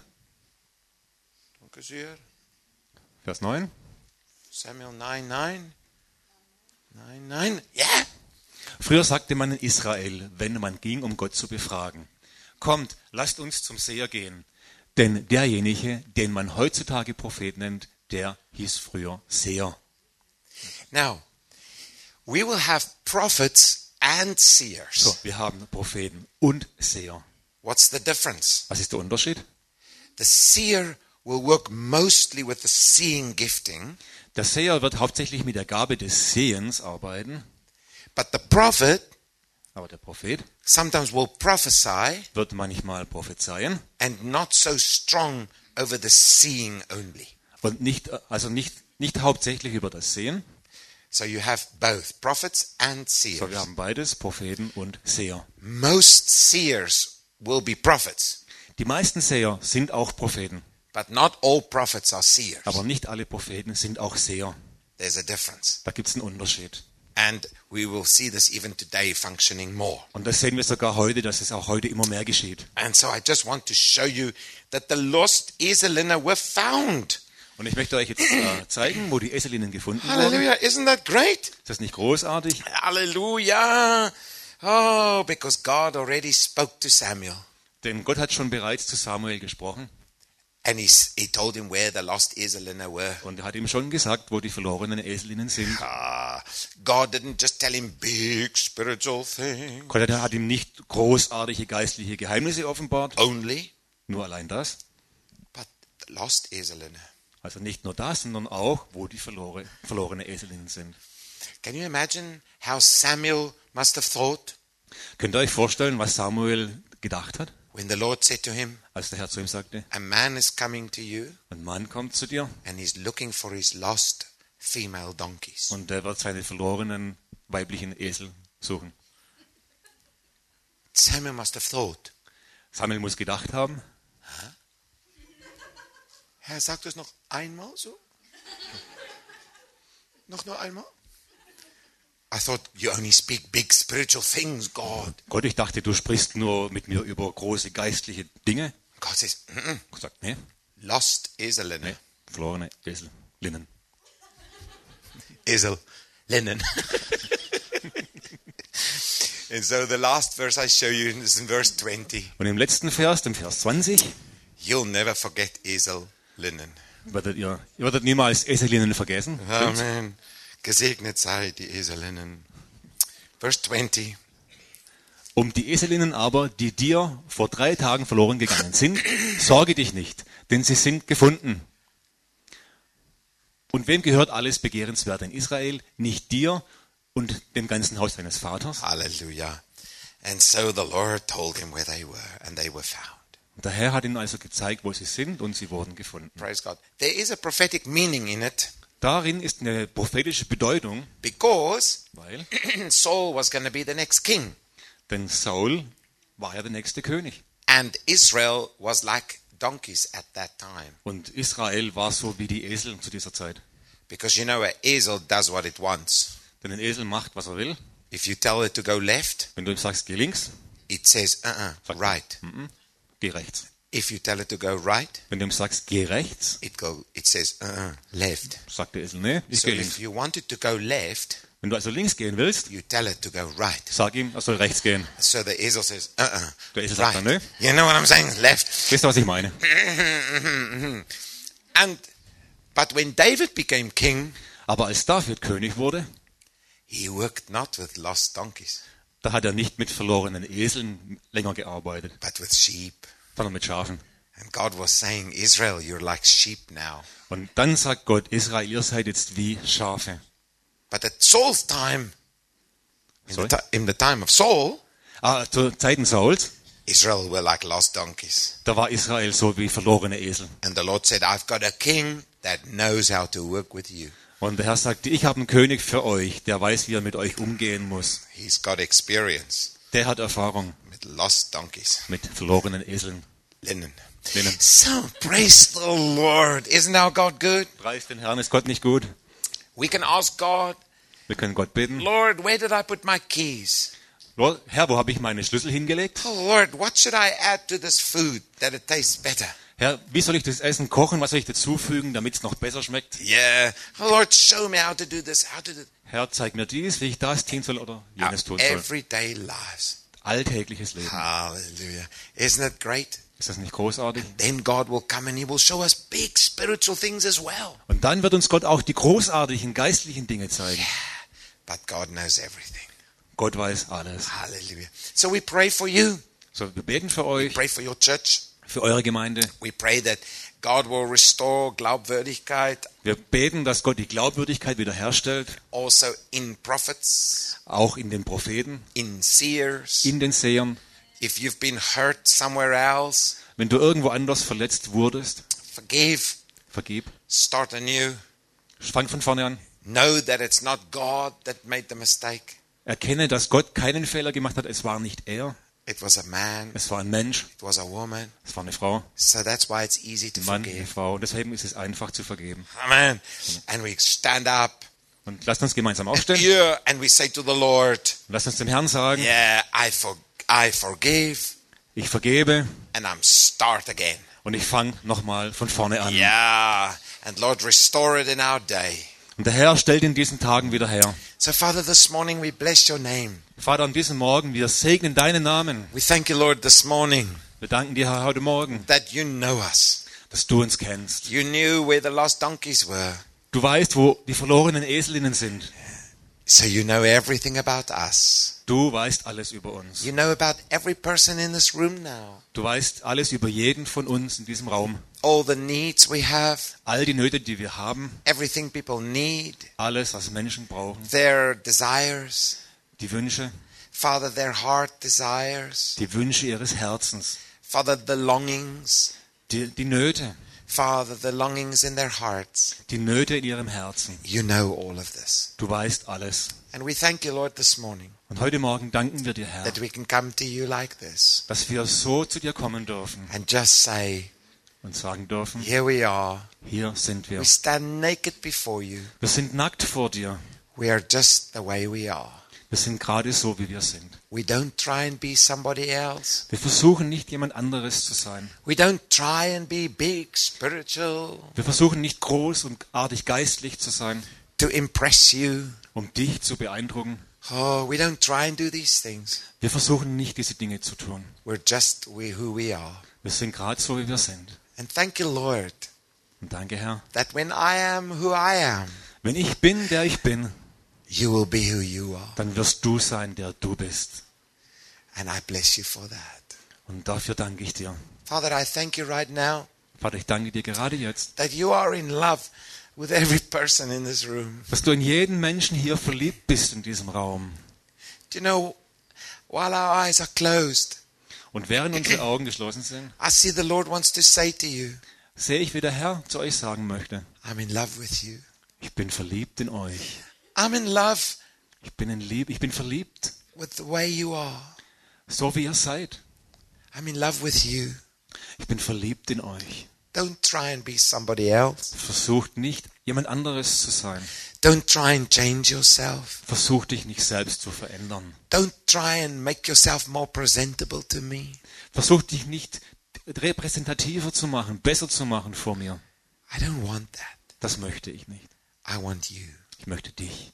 Speaker 2: Vers 9.
Speaker 1: Samuel 9. Yeah.
Speaker 2: Früher sagte man in Israel, wenn man ging, um Gott zu befragen: Kommt, lasst uns zum Seher gehen. Denn derjenige, den man heutzutage Prophet nennt, der hieß früher Seher.
Speaker 1: Now, we will have prophets and seers.
Speaker 2: So, wir haben Propheten und Seher.
Speaker 1: What's the difference?
Speaker 2: Was ist der Unterschied?
Speaker 1: The seer will work mostly with the seeing gifting,
Speaker 2: Der Seher wird hauptsächlich mit der Gabe des Sehens arbeiten,
Speaker 1: but the prophet
Speaker 2: aber der Prophet
Speaker 1: sometimes will prophesy
Speaker 2: wird manchmal prophezeien
Speaker 1: and not so strong over the seeing only.
Speaker 2: und nicht hauptsächlich über das Sehen.
Speaker 1: So you have both prophets and
Speaker 2: So, wir
Speaker 1: seers.
Speaker 2: haben beides, Propheten und Seher.
Speaker 1: Most seers will be prophets,
Speaker 2: Die meisten Seher sind auch Propheten,
Speaker 1: but not all prophets are seers.
Speaker 2: aber nicht alle Propheten sind auch Seher.
Speaker 1: There's a difference.
Speaker 2: Da gibt es einen Unterschied.
Speaker 1: And we will see this even today functioning more.
Speaker 2: Und das sehen wir sogar heute, dass es auch heute immer mehr geschieht.
Speaker 1: And so I just want to show you that the lost Eselina were found.
Speaker 2: Und ich möchte euch jetzt zeigen, wo die Eselinnen gefunden wurden.
Speaker 1: Hallelujah. Isn't that great?
Speaker 2: Ist das nicht großartig?
Speaker 1: Hallelujah. Oh, because God already spoke to Samuel.
Speaker 2: Denn Gott hat schon bereits zu Samuel gesprochen
Speaker 1: And he told him where the lost Eselina were.
Speaker 2: und er hat ihm schon gesagt, wo die verlorenen Eselinnen sind.
Speaker 1: God didn't just tell him big spiritual things
Speaker 2: Gott hat ihm nicht großartige geistliche Geheimnisse offenbart,
Speaker 1: only,
Speaker 2: nur allein das.
Speaker 1: but the lost Eselina.
Speaker 2: Also nicht nur das, sondern auch, wo die verlorene Eselinnen sind.
Speaker 1: Can you imagine how Samuel must have thought?
Speaker 2: Könnt ihr euch vorstellen, was Samuel gedacht hat,
Speaker 1: when the Lord said to him,
Speaker 2: als der Herr zu ihm sagte,
Speaker 1: a man is coming to you
Speaker 2: ein Mann kommt zu dir
Speaker 1: and he's looking for his lost female donkeys.
Speaker 2: und der wird seine verlorenen weiblichen Esel suchen.
Speaker 1: Samuel must have thought,
Speaker 2: Samuel muss gedacht haben,
Speaker 1: Herr, sag das noch einmal so? Noch nur einmal? I thought you only speak big spiritual things, God.
Speaker 2: Gott, ich dachte, du sprichst nur mit mir über große geistliche Dinge.
Speaker 1: God says,
Speaker 2: Gott sagt, nee,
Speaker 1: lost Esel linen.
Speaker 2: nee, verlorene Esel, Linnen.
Speaker 1: Esel linen. And so the last verse I show you is in verse 20.
Speaker 2: Und im letzten Vers, dem Vers 20,
Speaker 1: You'll never forget Esel linen.
Speaker 2: ihr werdet niemals Eselinnen vergessen.
Speaker 1: Amen. Gesegnet sei die Eselinnen. Verse 20.
Speaker 2: Um die Eselinnen aber, die dir vor 3 Tagen verloren gegangen sind, sorge dich nicht, denn sie sind gefunden. Und wem gehört alles Begehrenswerte in Israel? Nicht dir und dem ganzen Haus deines Vaters.
Speaker 1: Hallelujah. And so the Lord told him where they were, and they were found.
Speaker 2: Und der Herr hat ihnen also gezeigt, wo sie sind, und sie wurden gefunden.
Speaker 1: Praise God. There is a prophetic meaning in it
Speaker 2: Darin ist eine prophetische Bedeutung,
Speaker 1: because
Speaker 2: weil
Speaker 1: Saul was going to be the next king,
Speaker 2: denn Saul war ja der nächste König.
Speaker 1: and Israel was like donkeys at that time.
Speaker 2: Und Israel war so wie die Esel zu dieser Zeit.
Speaker 1: Because you know, an esel does what it wants.
Speaker 2: Denn ein Esel macht, was er will.
Speaker 1: If you tell it to go left,
Speaker 2: Wenn du ihm sagst, geh links,
Speaker 1: it says,
Speaker 2: sagt
Speaker 1: right.
Speaker 2: er, geh rechts.
Speaker 1: If you tell it to go right,
Speaker 2: Wenn du ihm sagst, geh rechts,
Speaker 1: it says, left.
Speaker 2: sagt der Esel, nee, ich
Speaker 1: So
Speaker 2: gehe
Speaker 1: if
Speaker 2: links.
Speaker 1: you want it to go left,
Speaker 2: Wenn du also links gehen willst,
Speaker 1: you tell it to go right.
Speaker 2: sag ihm, er soll rechts gehen.
Speaker 1: So the esel says,
Speaker 2: Der Esel sagt
Speaker 1: right.
Speaker 2: dann, nö.
Speaker 1: You know what I'm saying? Left.
Speaker 2: Weißt du, was ich meine?
Speaker 1: But when David became king,
Speaker 2: Aber als David König wurde,
Speaker 1: he worked not with lost donkeys,
Speaker 2: da hat er nicht mit verlorenen Eseln länger gearbeitet,
Speaker 1: but with sheep.
Speaker 2: sondern mit Schafen.
Speaker 1: And God was saying, Israel, you're like sheep now.
Speaker 2: Und dann sagt Gott, Israel, ihr seid jetzt wie Schafe.
Speaker 1: But at Saul's time,
Speaker 2: Sorry?
Speaker 1: in the time of Saul,
Speaker 2: Zur Zeiten Sauls,
Speaker 1: Israel were like lost donkeys.
Speaker 2: da war Israel so wie verlorene Esel.
Speaker 1: And the Lord said, I've got a king that knows how to work with you.
Speaker 2: Und der Herr sagte, ich habe einen König für euch, der weiß, wie er mit euch umgehen muss.
Speaker 1: He's got experience
Speaker 2: Der hat Erfahrung
Speaker 1: with lost donkeys,
Speaker 2: mit verlorenen Eseln.
Speaker 1: linen.
Speaker 2: Linnen.
Speaker 1: So praise the Lord. Isn't our God good?
Speaker 2: Preis den Herrn, ist Gott nicht gut?
Speaker 1: We can ask God,
Speaker 2: Wir können Gott bitten.
Speaker 1: Lord, where did I put my keys?
Speaker 2: Lord, Herr, wo habe ich meine Schlüssel hingelegt?
Speaker 1: Oh Lord, what should I add to this food that it tastes better?
Speaker 2: Herr, wie soll ich das Essen kochen? Was soll ich dazufügen, damit es noch besser schmeckt?
Speaker 1: Yeah. Oh Lord, show me how to do this, how to do
Speaker 2: Herr, zeig mir dies, wie ich das tun soll oder
Speaker 1: our
Speaker 2: jenes tun soll.
Speaker 1: everyday lives.
Speaker 2: Alltägliches Leben.
Speaker 1: Hallelujah. Isn't it great?
Speaker 2: Ist das nicht großartig?
Speaker 1: Then God will come and he will show us big spiritual things as well.
Speaker 2: Und dann wird uns Gott auch die großartigen geistlichen Dinge zeigen.
Speaker 1: But God knows everything.
Speaker 2: Gott weiß alles.
Speaker 1: Hallelujah. So we pray for you.
Speaker 2: So, wir beten für euch,
Speaker 1: Pray for your church.
Speaker 2: für eure Gemeinde.
Speaker 1: We pray that God will restore Glaubwürdigkeit
Speaker 2: Wir beten, dass Gott die Glaubwürdigkeit wiederherstellt,
Speaker 1: also in prophets,
Speaker 2: auch in den Propheten,
Speaker 1: in seers.
Speaker 2: in den Sehern.
Speaker 1: If you've been hurt somewhere else,
Speaker 2: Wenn du irgendwo anders verletzt wurdest,
Speaker 1: forgive,
Speaker 2: vergib.
Speaker 1: start anew.
Speaker 2: Fang von vorne an.
Speaker 1: Know that it's not God that made the mistake.
Speaker 2: Erkenne, dass Gott keinen Fehler gemacht hat. Es war nicht er.
Speaker 1: It was a man.
Speaker 2: Es war ein Mensch.
Speaker 1: It was a woman.
Speaker 2: Es war eine Frau.
Speaker 1: So that's why it's easy to
Speaker 2: Ein Mann, eine
Speaker 1: forgive.
Speaker 2: Frau. Deswegen ist es einfach zu vergeben.
Speaker 1: Amen. And we stand up
Speaker 2: Und lasst uns gemeinsam aufstehen.
Speaker 1: here and we say to the Lord,
Speaker 2: Und lasst uns dem Herrn sagen,
Speaker 1: yeah, I forgive
Speaker 2: ich vergebe
Speaker 1: and I'm start again.
Speaker 2: und ich fange nochmal von vorne an.
Speaker 1: Yeah. And Lord, restore it in our day.
Speaker 2: Und der Herr stellt in diesen Tagen wieder her.
Speaker 1: So Father, this morning we bless your name.
Speaker 2: Vater, an diesem Morgen, wir segnen deinen Namen.
Speaker 1: We thank you, Lord, this morning
Speaker 2: Wir danken dir, Herr, heute Morgen,
Speaker 1: that you know us.
Speaker 2: dass du uns kennst.
Speaker 1: You knew where the lost donkeys were.
Speaker 2: Du weißt, wo die verlorenen Eselinnen sind.
Speaker 1: So you know everything about us.
Speaker 2: Du weißt alles über uns.
Speaker 1: You know about every person in this room now.
Speaker 2: Du weißt alles über jeden von uns in diesem Raum.
Speaker 1: All the needs we have,
Speaker 2: All die Nöte, die wir haben,
Speaker 1: everything people need,
Speaker 2: alles, was Menschen brauchen,
Speaker 1: their desires.
Speaker 2: die Wünsche,
Speaker 1: Father, their heart desires.
Speaker 2: die Wünsche ihres Herzens,
Speaker 1: Father, the longings.
Speaker 2: die Nöte,
Speaker 1: Father, the longings in their hearts.
Speaker 2: die Nöte in ihrem Herzen.
Speaker 1: You know all of this.
Speaker 2: Du weißt alles.
Speaker 1: And we thank you, Lord, this morning
Speaker 2: Und heute Morgen danken wir dir, Herr,
Speaker 1: that we can come to you like this
Speaker 2: dass wir so zu dir kommen dürfen
Speaker 1: and just say,
Speaker 2: und sagen dürfen,
Speaker 1: here we are.
Speaker 2: hier sind wir.
Speaker 1: We stand naked before you.
Speaker 2: Wir sind nackt vor dir.
Speaker 1: We are just the way we are.
Speaker 2: Wir sind gerade so, wie wir sind.
Speaker 1: We don't try and be somebody else.
Speaker 2: Wir versuchen nicht, jemand anderes zu sein.
Speaker 1: We don't try and be big, spiritual,
Speaker 2: Wir versuchen nicht groß und artig geistlich zu sein,
Speaker 1: to impress you.
Speaker 2: um dich zu beeindrucken.
Speaker 1: Oh, we don't try and do these things.
Speaker 2: Wir versuchen nicht, diese Dinge zu tun.
Speaker 1: We're just who we are.
Speaker 2: Wir sind gerade so, wie wir sind.
Speaker 1: And thank you, Lord,
Speaker 2: Und danke, Herr.
Speaker 1: that when I am who I am,
Speaker 2: Wenn ich bin, der ich bin,
Speaker 1: you will be who you are.
Speaker 2: dann wirst du sein, der du bist.
Speaker 1: And I bless you for that.
Speaker 2: Und dafür danke ich dir.
Speaker 1: Father, I thank you right now
Speaker 2: Vater, ich danke dir gerade jetzt,
Speaker 1: that you are in love with every person in this room.
Speaker 2: dass du in jeden Menschen hier verliebt bist in diesem Raum.
Speaker 1: Do you know, while our eyes are closed,
Speaker 2: Und während unsere Augen geschlossen sind,
Speaker 1: I see the Lord wants to say to you,
Speaker 2: sehe ich, wie der Herr zu euch sagen möchte,
Speaker 1: I'm in love with you.
Speaker 2: ich bin verliebt in euch.
Speaker 1: I'm in love
Speaker 2: Ich bin verliebt,
Speaker 1: with the way you are.
Speaker 2: so wie ihr seid.
Speaker 1: I'm in love with you.
Speaker 2: Ich bin verliebt in euch.
Speaker 1: Don't try and be somebody else.
Speaker 2: Versucht nicht, jemand anderes zu sein.
Speaker 1: Don't try and change yourself.
Speaker 2: Versuch dich nicht selbst zu verändern.
Speaker 1: Don't try and make yourself more presentable to me.
Speaker 2: Versuch dich nicht repräsentativer zu machen, besser zu machen vor mir.
Speaker 1: I don't want that.
Speaker 2: Das möchte ich nicht.
Speaker 1: I want you.
Speaker 2: Ich möchte dich.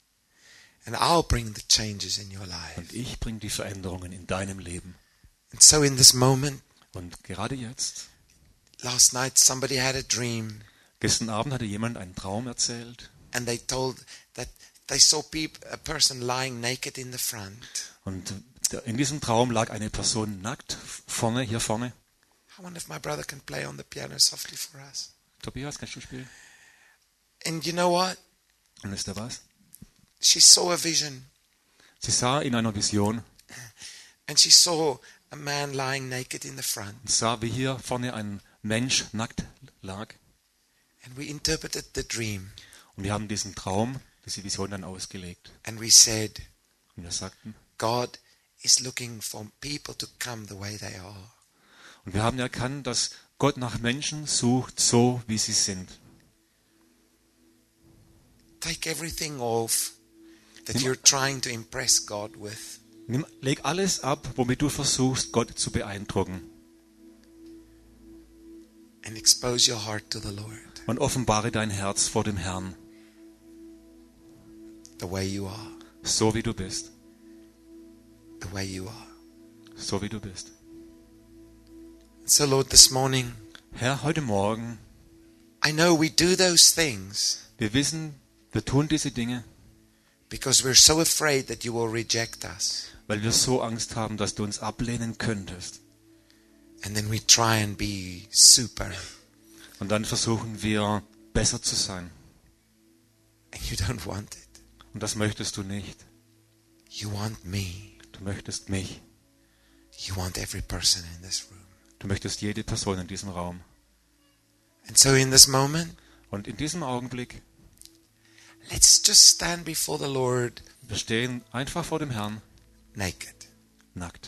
Speaker 1: And I'll bring the changes in your life.
Speaker 2: Und ich bringe die Veränderungen in deinem Leben.
Speaker 1: And so in this moment,
Speaker 2: Und gerade jetzt,
Speaker 1: last night somebody had a dream
Speaker 2: gestern Abend hatte jemand einen Traum erzählt.
Speaker 1: and they told that they saw a person lying naked in the front.
Speaker 2: Und in diesem Traum lag eine Person nackt hier vorne.
Speaker 1: I wonder if my brother can play on the piano softly for us.
Speaker 2: Tobias, kannst du spielen?
Speaker 1: And you know what?
Speaker 2: Und wisst ihr was?
Speaker 1: She saw a vision
Speaker 2: Sie sah in einer Vision
Speaker 1: and she saw a man lying naked in the front.
Speaker 2: und sah, wie hier vorne ein Mensch nackt lag.
Speaker 1: And we interpreted the dream
Speaker 2: Und wir haben diesen Traum, diese Vision dann ausgelegt.
Speaker 1: and we said,
Speaker 2: Und wir sagten,
Speaker 1: God is looking for people to come the way they are.
Speaker 2: und wir haben erkannt, dass Gott nach Menschen sucht, so wie sie sind.
Speaker 1: Take everything off that you're trying to impress God with.
Speaker 2: Leg alles ab, womit du versuchst, Gott zu beeindrucken.
Speaker 1: And expose your heart to the Lord,
Speaker 2: Und offenbare dein Herz vor dem Herrn,
Speaker 1: the way you are,
Speaker 2: so wie du bist.
Speaker 1: the way you are.
Speaker 2: So wie du bist.
Speaker 1: So Lord, this morning,
Speaker 2: Herr, heute Morgen,
Speaker 1: I know we do those things
Speaker 2: wir wissen, wir tun diese Dinge,
Speaker 1: because we're so afraid that you will reject us.
Speaker 2: weil wir so Angst haben, dass du uns ablehnen könntest.
Speaker 1: And then we try and be super.
Speaker 2: Und dann versuchen wir, besser zu sein.
Speaker 1: And you don't want it.
Speaker 2: Und das möchtest du nicht.
Speaker 1: You want me.
Speaker 2: Du möchtest mich.
Speaker 1: You want every person in this room.
Speaker 2: Du möchtest jede Person in diesem Raum.
Speaker 1: And so in this moment,
Speaker 2: Und in diesem Augenblick,
Speaker 1: let's just stand before the Lord
Speaker 2: wir stehen einfach vor dem Herrn,
Speaker 1: naked.
Speaker 2: nackt.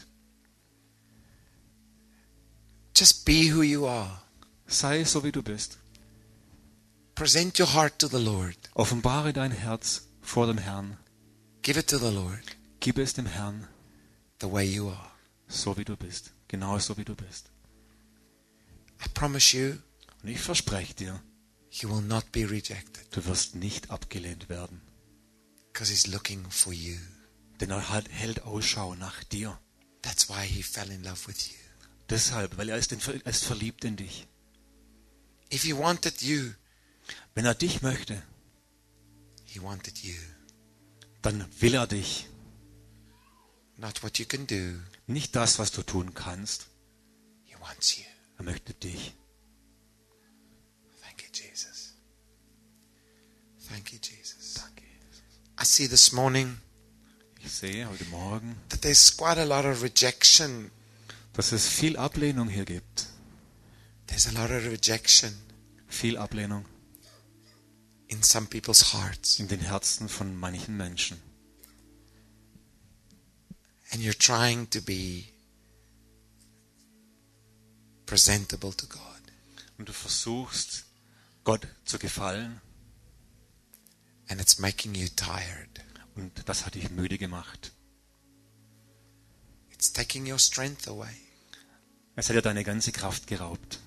Speaker 1: Just be who you are.
Speaker 2: Sei so, wie du bist.
Speaker 1: Present your heart to the Lord.
Speaker 2: Offenbare dein Herz vor dem Herrn.
Speaker 1: Give it to the Lord
Speaker 2: Gib es dem Herrn,
Speaker 1: the way you are.
Speaker 2: so wie du bist. Genau so, wie du bist.
Speaker 1: I promise you,
Speaker 2: Und ich verspreche dir,
Speaker 1: you will not be rejected
Speaker 2: du wirst nicht abgelehnt werden.
Speaker 1: because he's looking for you.
Speaker 2: Denn er hält Ausschau nach dir.
Speaker 1: That's why he fell in love with you.
Speaker 2: Deshalb, weil er ist verliebt in dich.
Speaker 1: If he wanted you,
Speaker 2: Wenn er dich möchte,
Speaker 1: he wanted you.
Speaker 2: dann will er dich.
Speaker 1: Not what you can do.
Speaker 2: Nicht das, was du tun kannst.
Speaker 1: He wants you.
Speaker 2: Er möchte dich.
Speaker 1: Thank you, Jesus. Thank you, Jesus.
Speaker 2: Danke.
Speaker 1: I see this morning
Speaker 2: Ich sehe heute Morgen,
Speaker 1: that there's quite a lot of rejection.
Speaker 2: dass es viel Ablehnung hier gibt.
Speaker 1: There's a lot of rejection
Speaker 2: Viel Ablehnung
Speaker 1: in some people's hearts.
Speaker 2: in den Herzen von manchen Menschen.
Speaker 1: And you're trying to be presentable to God.
Speaker 2: Und du versuchst, Gott zu gefallen,
Speaker 1: And it's making you tired.
Speaker 2: und das hat dich müde gemacht.
Speaker 1: It's taking your strength away.
Speaker 2: Es hat dir deine ganze Kraft geraubt.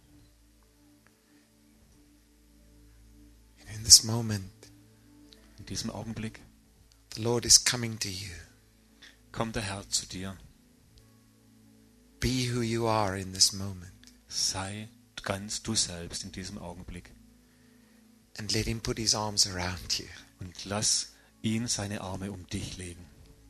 Speaker 1: And in this moment,
Speaker 2: In diesem Augenblick
Speaker 1: the Lord is coming to you.
Speaker 2: kommt der Herr zu dir.
Speaker 1: Be who you are in this moment.
Speaker 2: Sei ganz du selbst in diesem Augenblick.
Speaker 1: And let Him put His arms around you.
Speaker 2: Und lass ihn seine Arme um dich legen.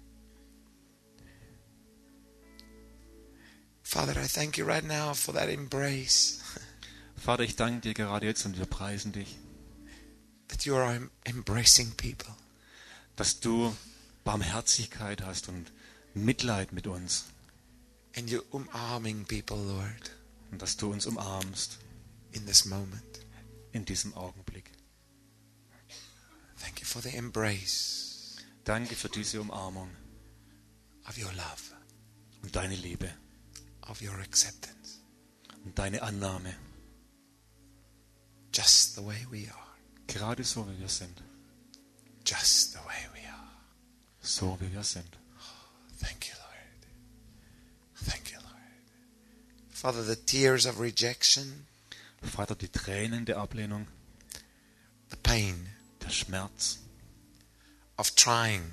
Speaker 1: Father, I thank you right now for that embrace.
Speaker 2: Vater, ich danke dir gerade jetzt und wir preisen dich,
Speaker 1: That you are embracing people.
Speaker 2: dass du Barmherzigkeit hast und Mitleid mit uns
Speaker 1: And you're umarming people, Lord,
Speaker 2: und dass du uns umarmst
Speaker 1: in this moment.
Speaker 2: in diesem Augenblick.
Speaker 1: Thank you for the embrace
Speaker 2: Danke für diese Umarmung
Speaker 1: of your love,
Speaker 2: und deine Liebe
Speaker 1: of your acceptance.
Speaker 2: und deine Annahme,
Speaker 1: Just the way we are.
Speaker 2: gerade so wie wir sind,
Speaker 1: Just the way we are.
Speaker 2: so wie wir sind.
Speaker 1: Thank you, Lord. Thank you, Lord. Father, the tears of rejection,
Speaker 2: Vater, die Tränen der Ablehnung,
Speaker 1: the pain
Speaker 2: der Schmerz,
Speaker 1: of trying,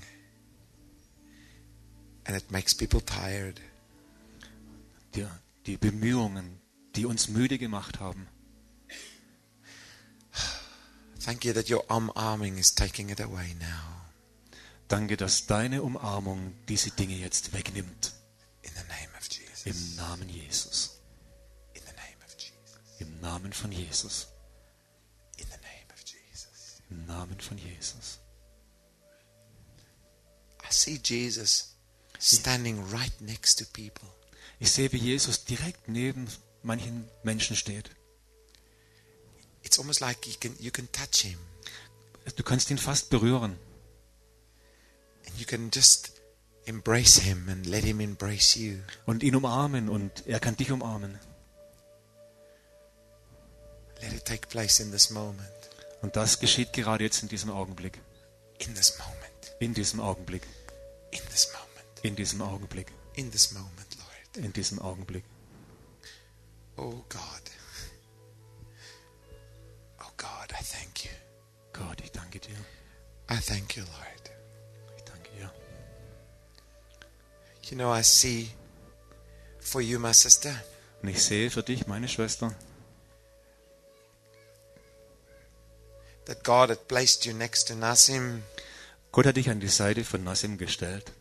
Speaker 1: and it makes people tired.
Speaker 2: die Bemühungen, die uns müde gemacht haben.
Speaker 1: Thank you that your umarming is taking it away now.
Speaker 2: Danke, dass deine Umarmung diese Dinge jetzt wegnimmt.
Speaker 1: In the name of Jesus.
Speaker 2: Im Namen Jesus.
Speaker 1: In the name of Jesus.
Speaker 2: Im Namen von Jesus.
Speaker 1: In the name of Jesus.
Speaker 2: Im Namen von Jesus.
Speaker 1: I see Jesus standing right next to people.
Speaker 2: Ich sehe, wie Jesus direkt neben manchen Menschen steht.
Speaker 1: It's almost like you can touch him
Speaker 2: Du kannst ihn fast berühren
Speaker 1: and you can just embrace him and let him embrace you.
Speaker 2: und ihn umarmen und er kann dich umarmen.
Speaker 1: Let it take place in this moment.
Speaker 2: Und das geschieht gerade jetzt in diesem Augenblick.
Speaker 1: In this moment.
Speaker 2: In diesem Augenblick.
Speaker 1: In this moment.
Speaker 2: In diesem Augenblick.
Speaker 1: In this moment, Lord.
Speaker 2: In diesem Augenblick.
Speaker 1: Oh God. Oh God, I thank you.
Speaker 2: Gott, ich danke dir.
Speaker 1: I thank you, Lord.
Speaker 2: Ich danke dir.
Speaker 1: You know, I see for you, my sister,
Speaker 2: Und ich sehe für dich, meine Schwester,
Speaker 1: that God had placed you next to Nasim,
Speaker 2: Gott hat dich an die Seite von Nassim gestellt.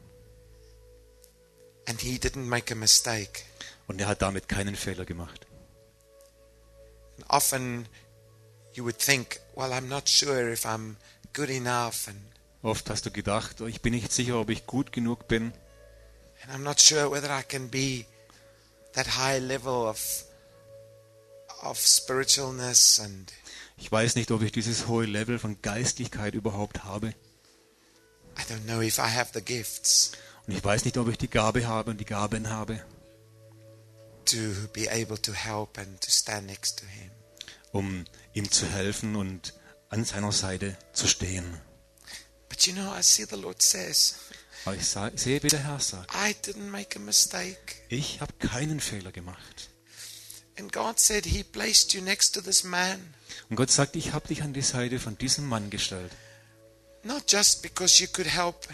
Speaker 1: and he didn't make a mistake.
Speaker 2: Und er hat damit keinen Fehler gemacht.
Speaker 1: And often you would think, well, I'm not sure if I'm good enough, and
Speaker 2: Oft hast du gedacht, oh, ich bin nicht sicher, ob ich gut genug bin.
Speaker 1: I'm not sure whether I can be that high level of spiritualness, and
Speaker 2: Ich weiß nicht, ob ich dieses hohe Level von Geistlichkeit überhaupt habe.
Speaker 1: I don't know if I have the gifts
Speaker 2: Und ich weiß nicht, ob ich die Gabe habe und die Gaben habe,
Speaker 1: to be able to help and to stand next to him.
Speaker 2: um ihm zu helfen und an seiner Seite zu stehen.
Speaker 1: But you know, I see the Lord says,
Speaker 2: Aber ich sehe, wie der Herr sagt,
Speaker 1: I didn't make a mistake.
Speaker 2: ich habe keinen Fehler gemacht.
Speaker 1: And God said He placed you next to this man,
Speaker 2: Und Gott sagt, ich habe dich an die Seite von diesem Mann gestellt.
Speaker 1: not just because you could help,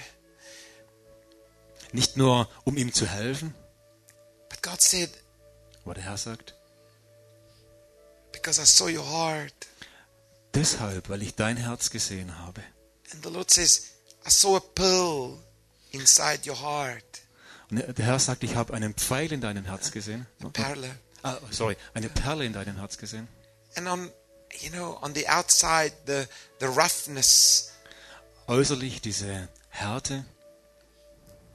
Speaker 2: Nicht nur, um ihm zu helfen,
Speaker 1: but God said,
Speaker 2: aber der Herr sagt,
Speaker 1: because I saw your heart.
Speaker 2: deshalb, weil ich dein Herz gesehen habe.
Speaker 1: And the Lord says, I saw a pearl inside your heart.
Speaker 2: Und der Herr sagt, ich habe einen Pfeil in deinem Herz gesehen.
Speaker 1: Perle.
Speaker 2: Eine Perle in deinem Herz gesehen.
Speaker 1: And on the outside, the roughness,
Speaker 2: Äußerlich diese Härte,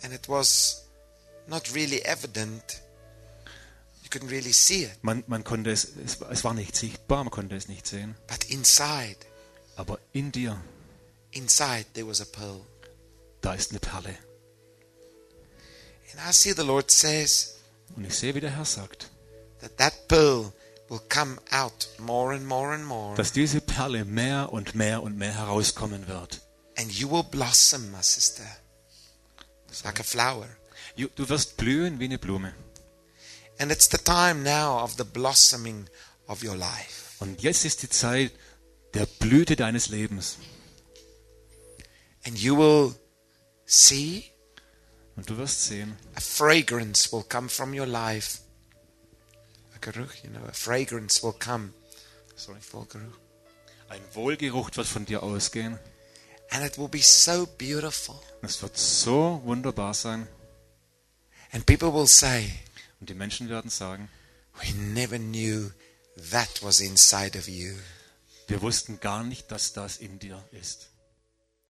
Speaker 1: And it was not really evident. You couldn't really see it.
Speaker 2: Man konnte es war nicht sichtbar, man konnte es nicht sehen.
Speaker 1: But inside
Speaker 2: Aber in dir,
Speaker 1: there was a pearl.
Speaker 2: da ist eine Perle.
Speaker 1: And I see the Lord says
Speaker 2: Und ich sehe, wie der Herr sagt,
Speaker 1: that pearl will come out more and more and more.
Speaker 2: dass diese Perle mehr und mehr und mehr herauskommen wird.
Speaker 1: And you will blossom, my sister, like a flower.
Speaker 2: Du wirst blühen wie eine Blume.
Speaker 1: And it's the time now of the blossoming of your life.
Speaker 2: Und jetzt ist die Zeit der Blüte deines Lebens.
Speaker 1: And you will see
Speaker 2: Und du wirst sehen,
Speaker 1: a fragrance will come from your life. A geruch, a fragrance will come. Voll Geruch.
Speaker 2: ein Wohlgeruch wird von dir ausgehen.
Speaker 1: And it will be so beautiful.
Speaker 2: Es wird so wunderbar sein.
Speaker 1: And people will say,
Speaker 2: Und die Menschen werden sagen,
Speaker 1: we never knew that was inside of you.
Speaker 2: wir wussten gar nicht, dass das in dir ist.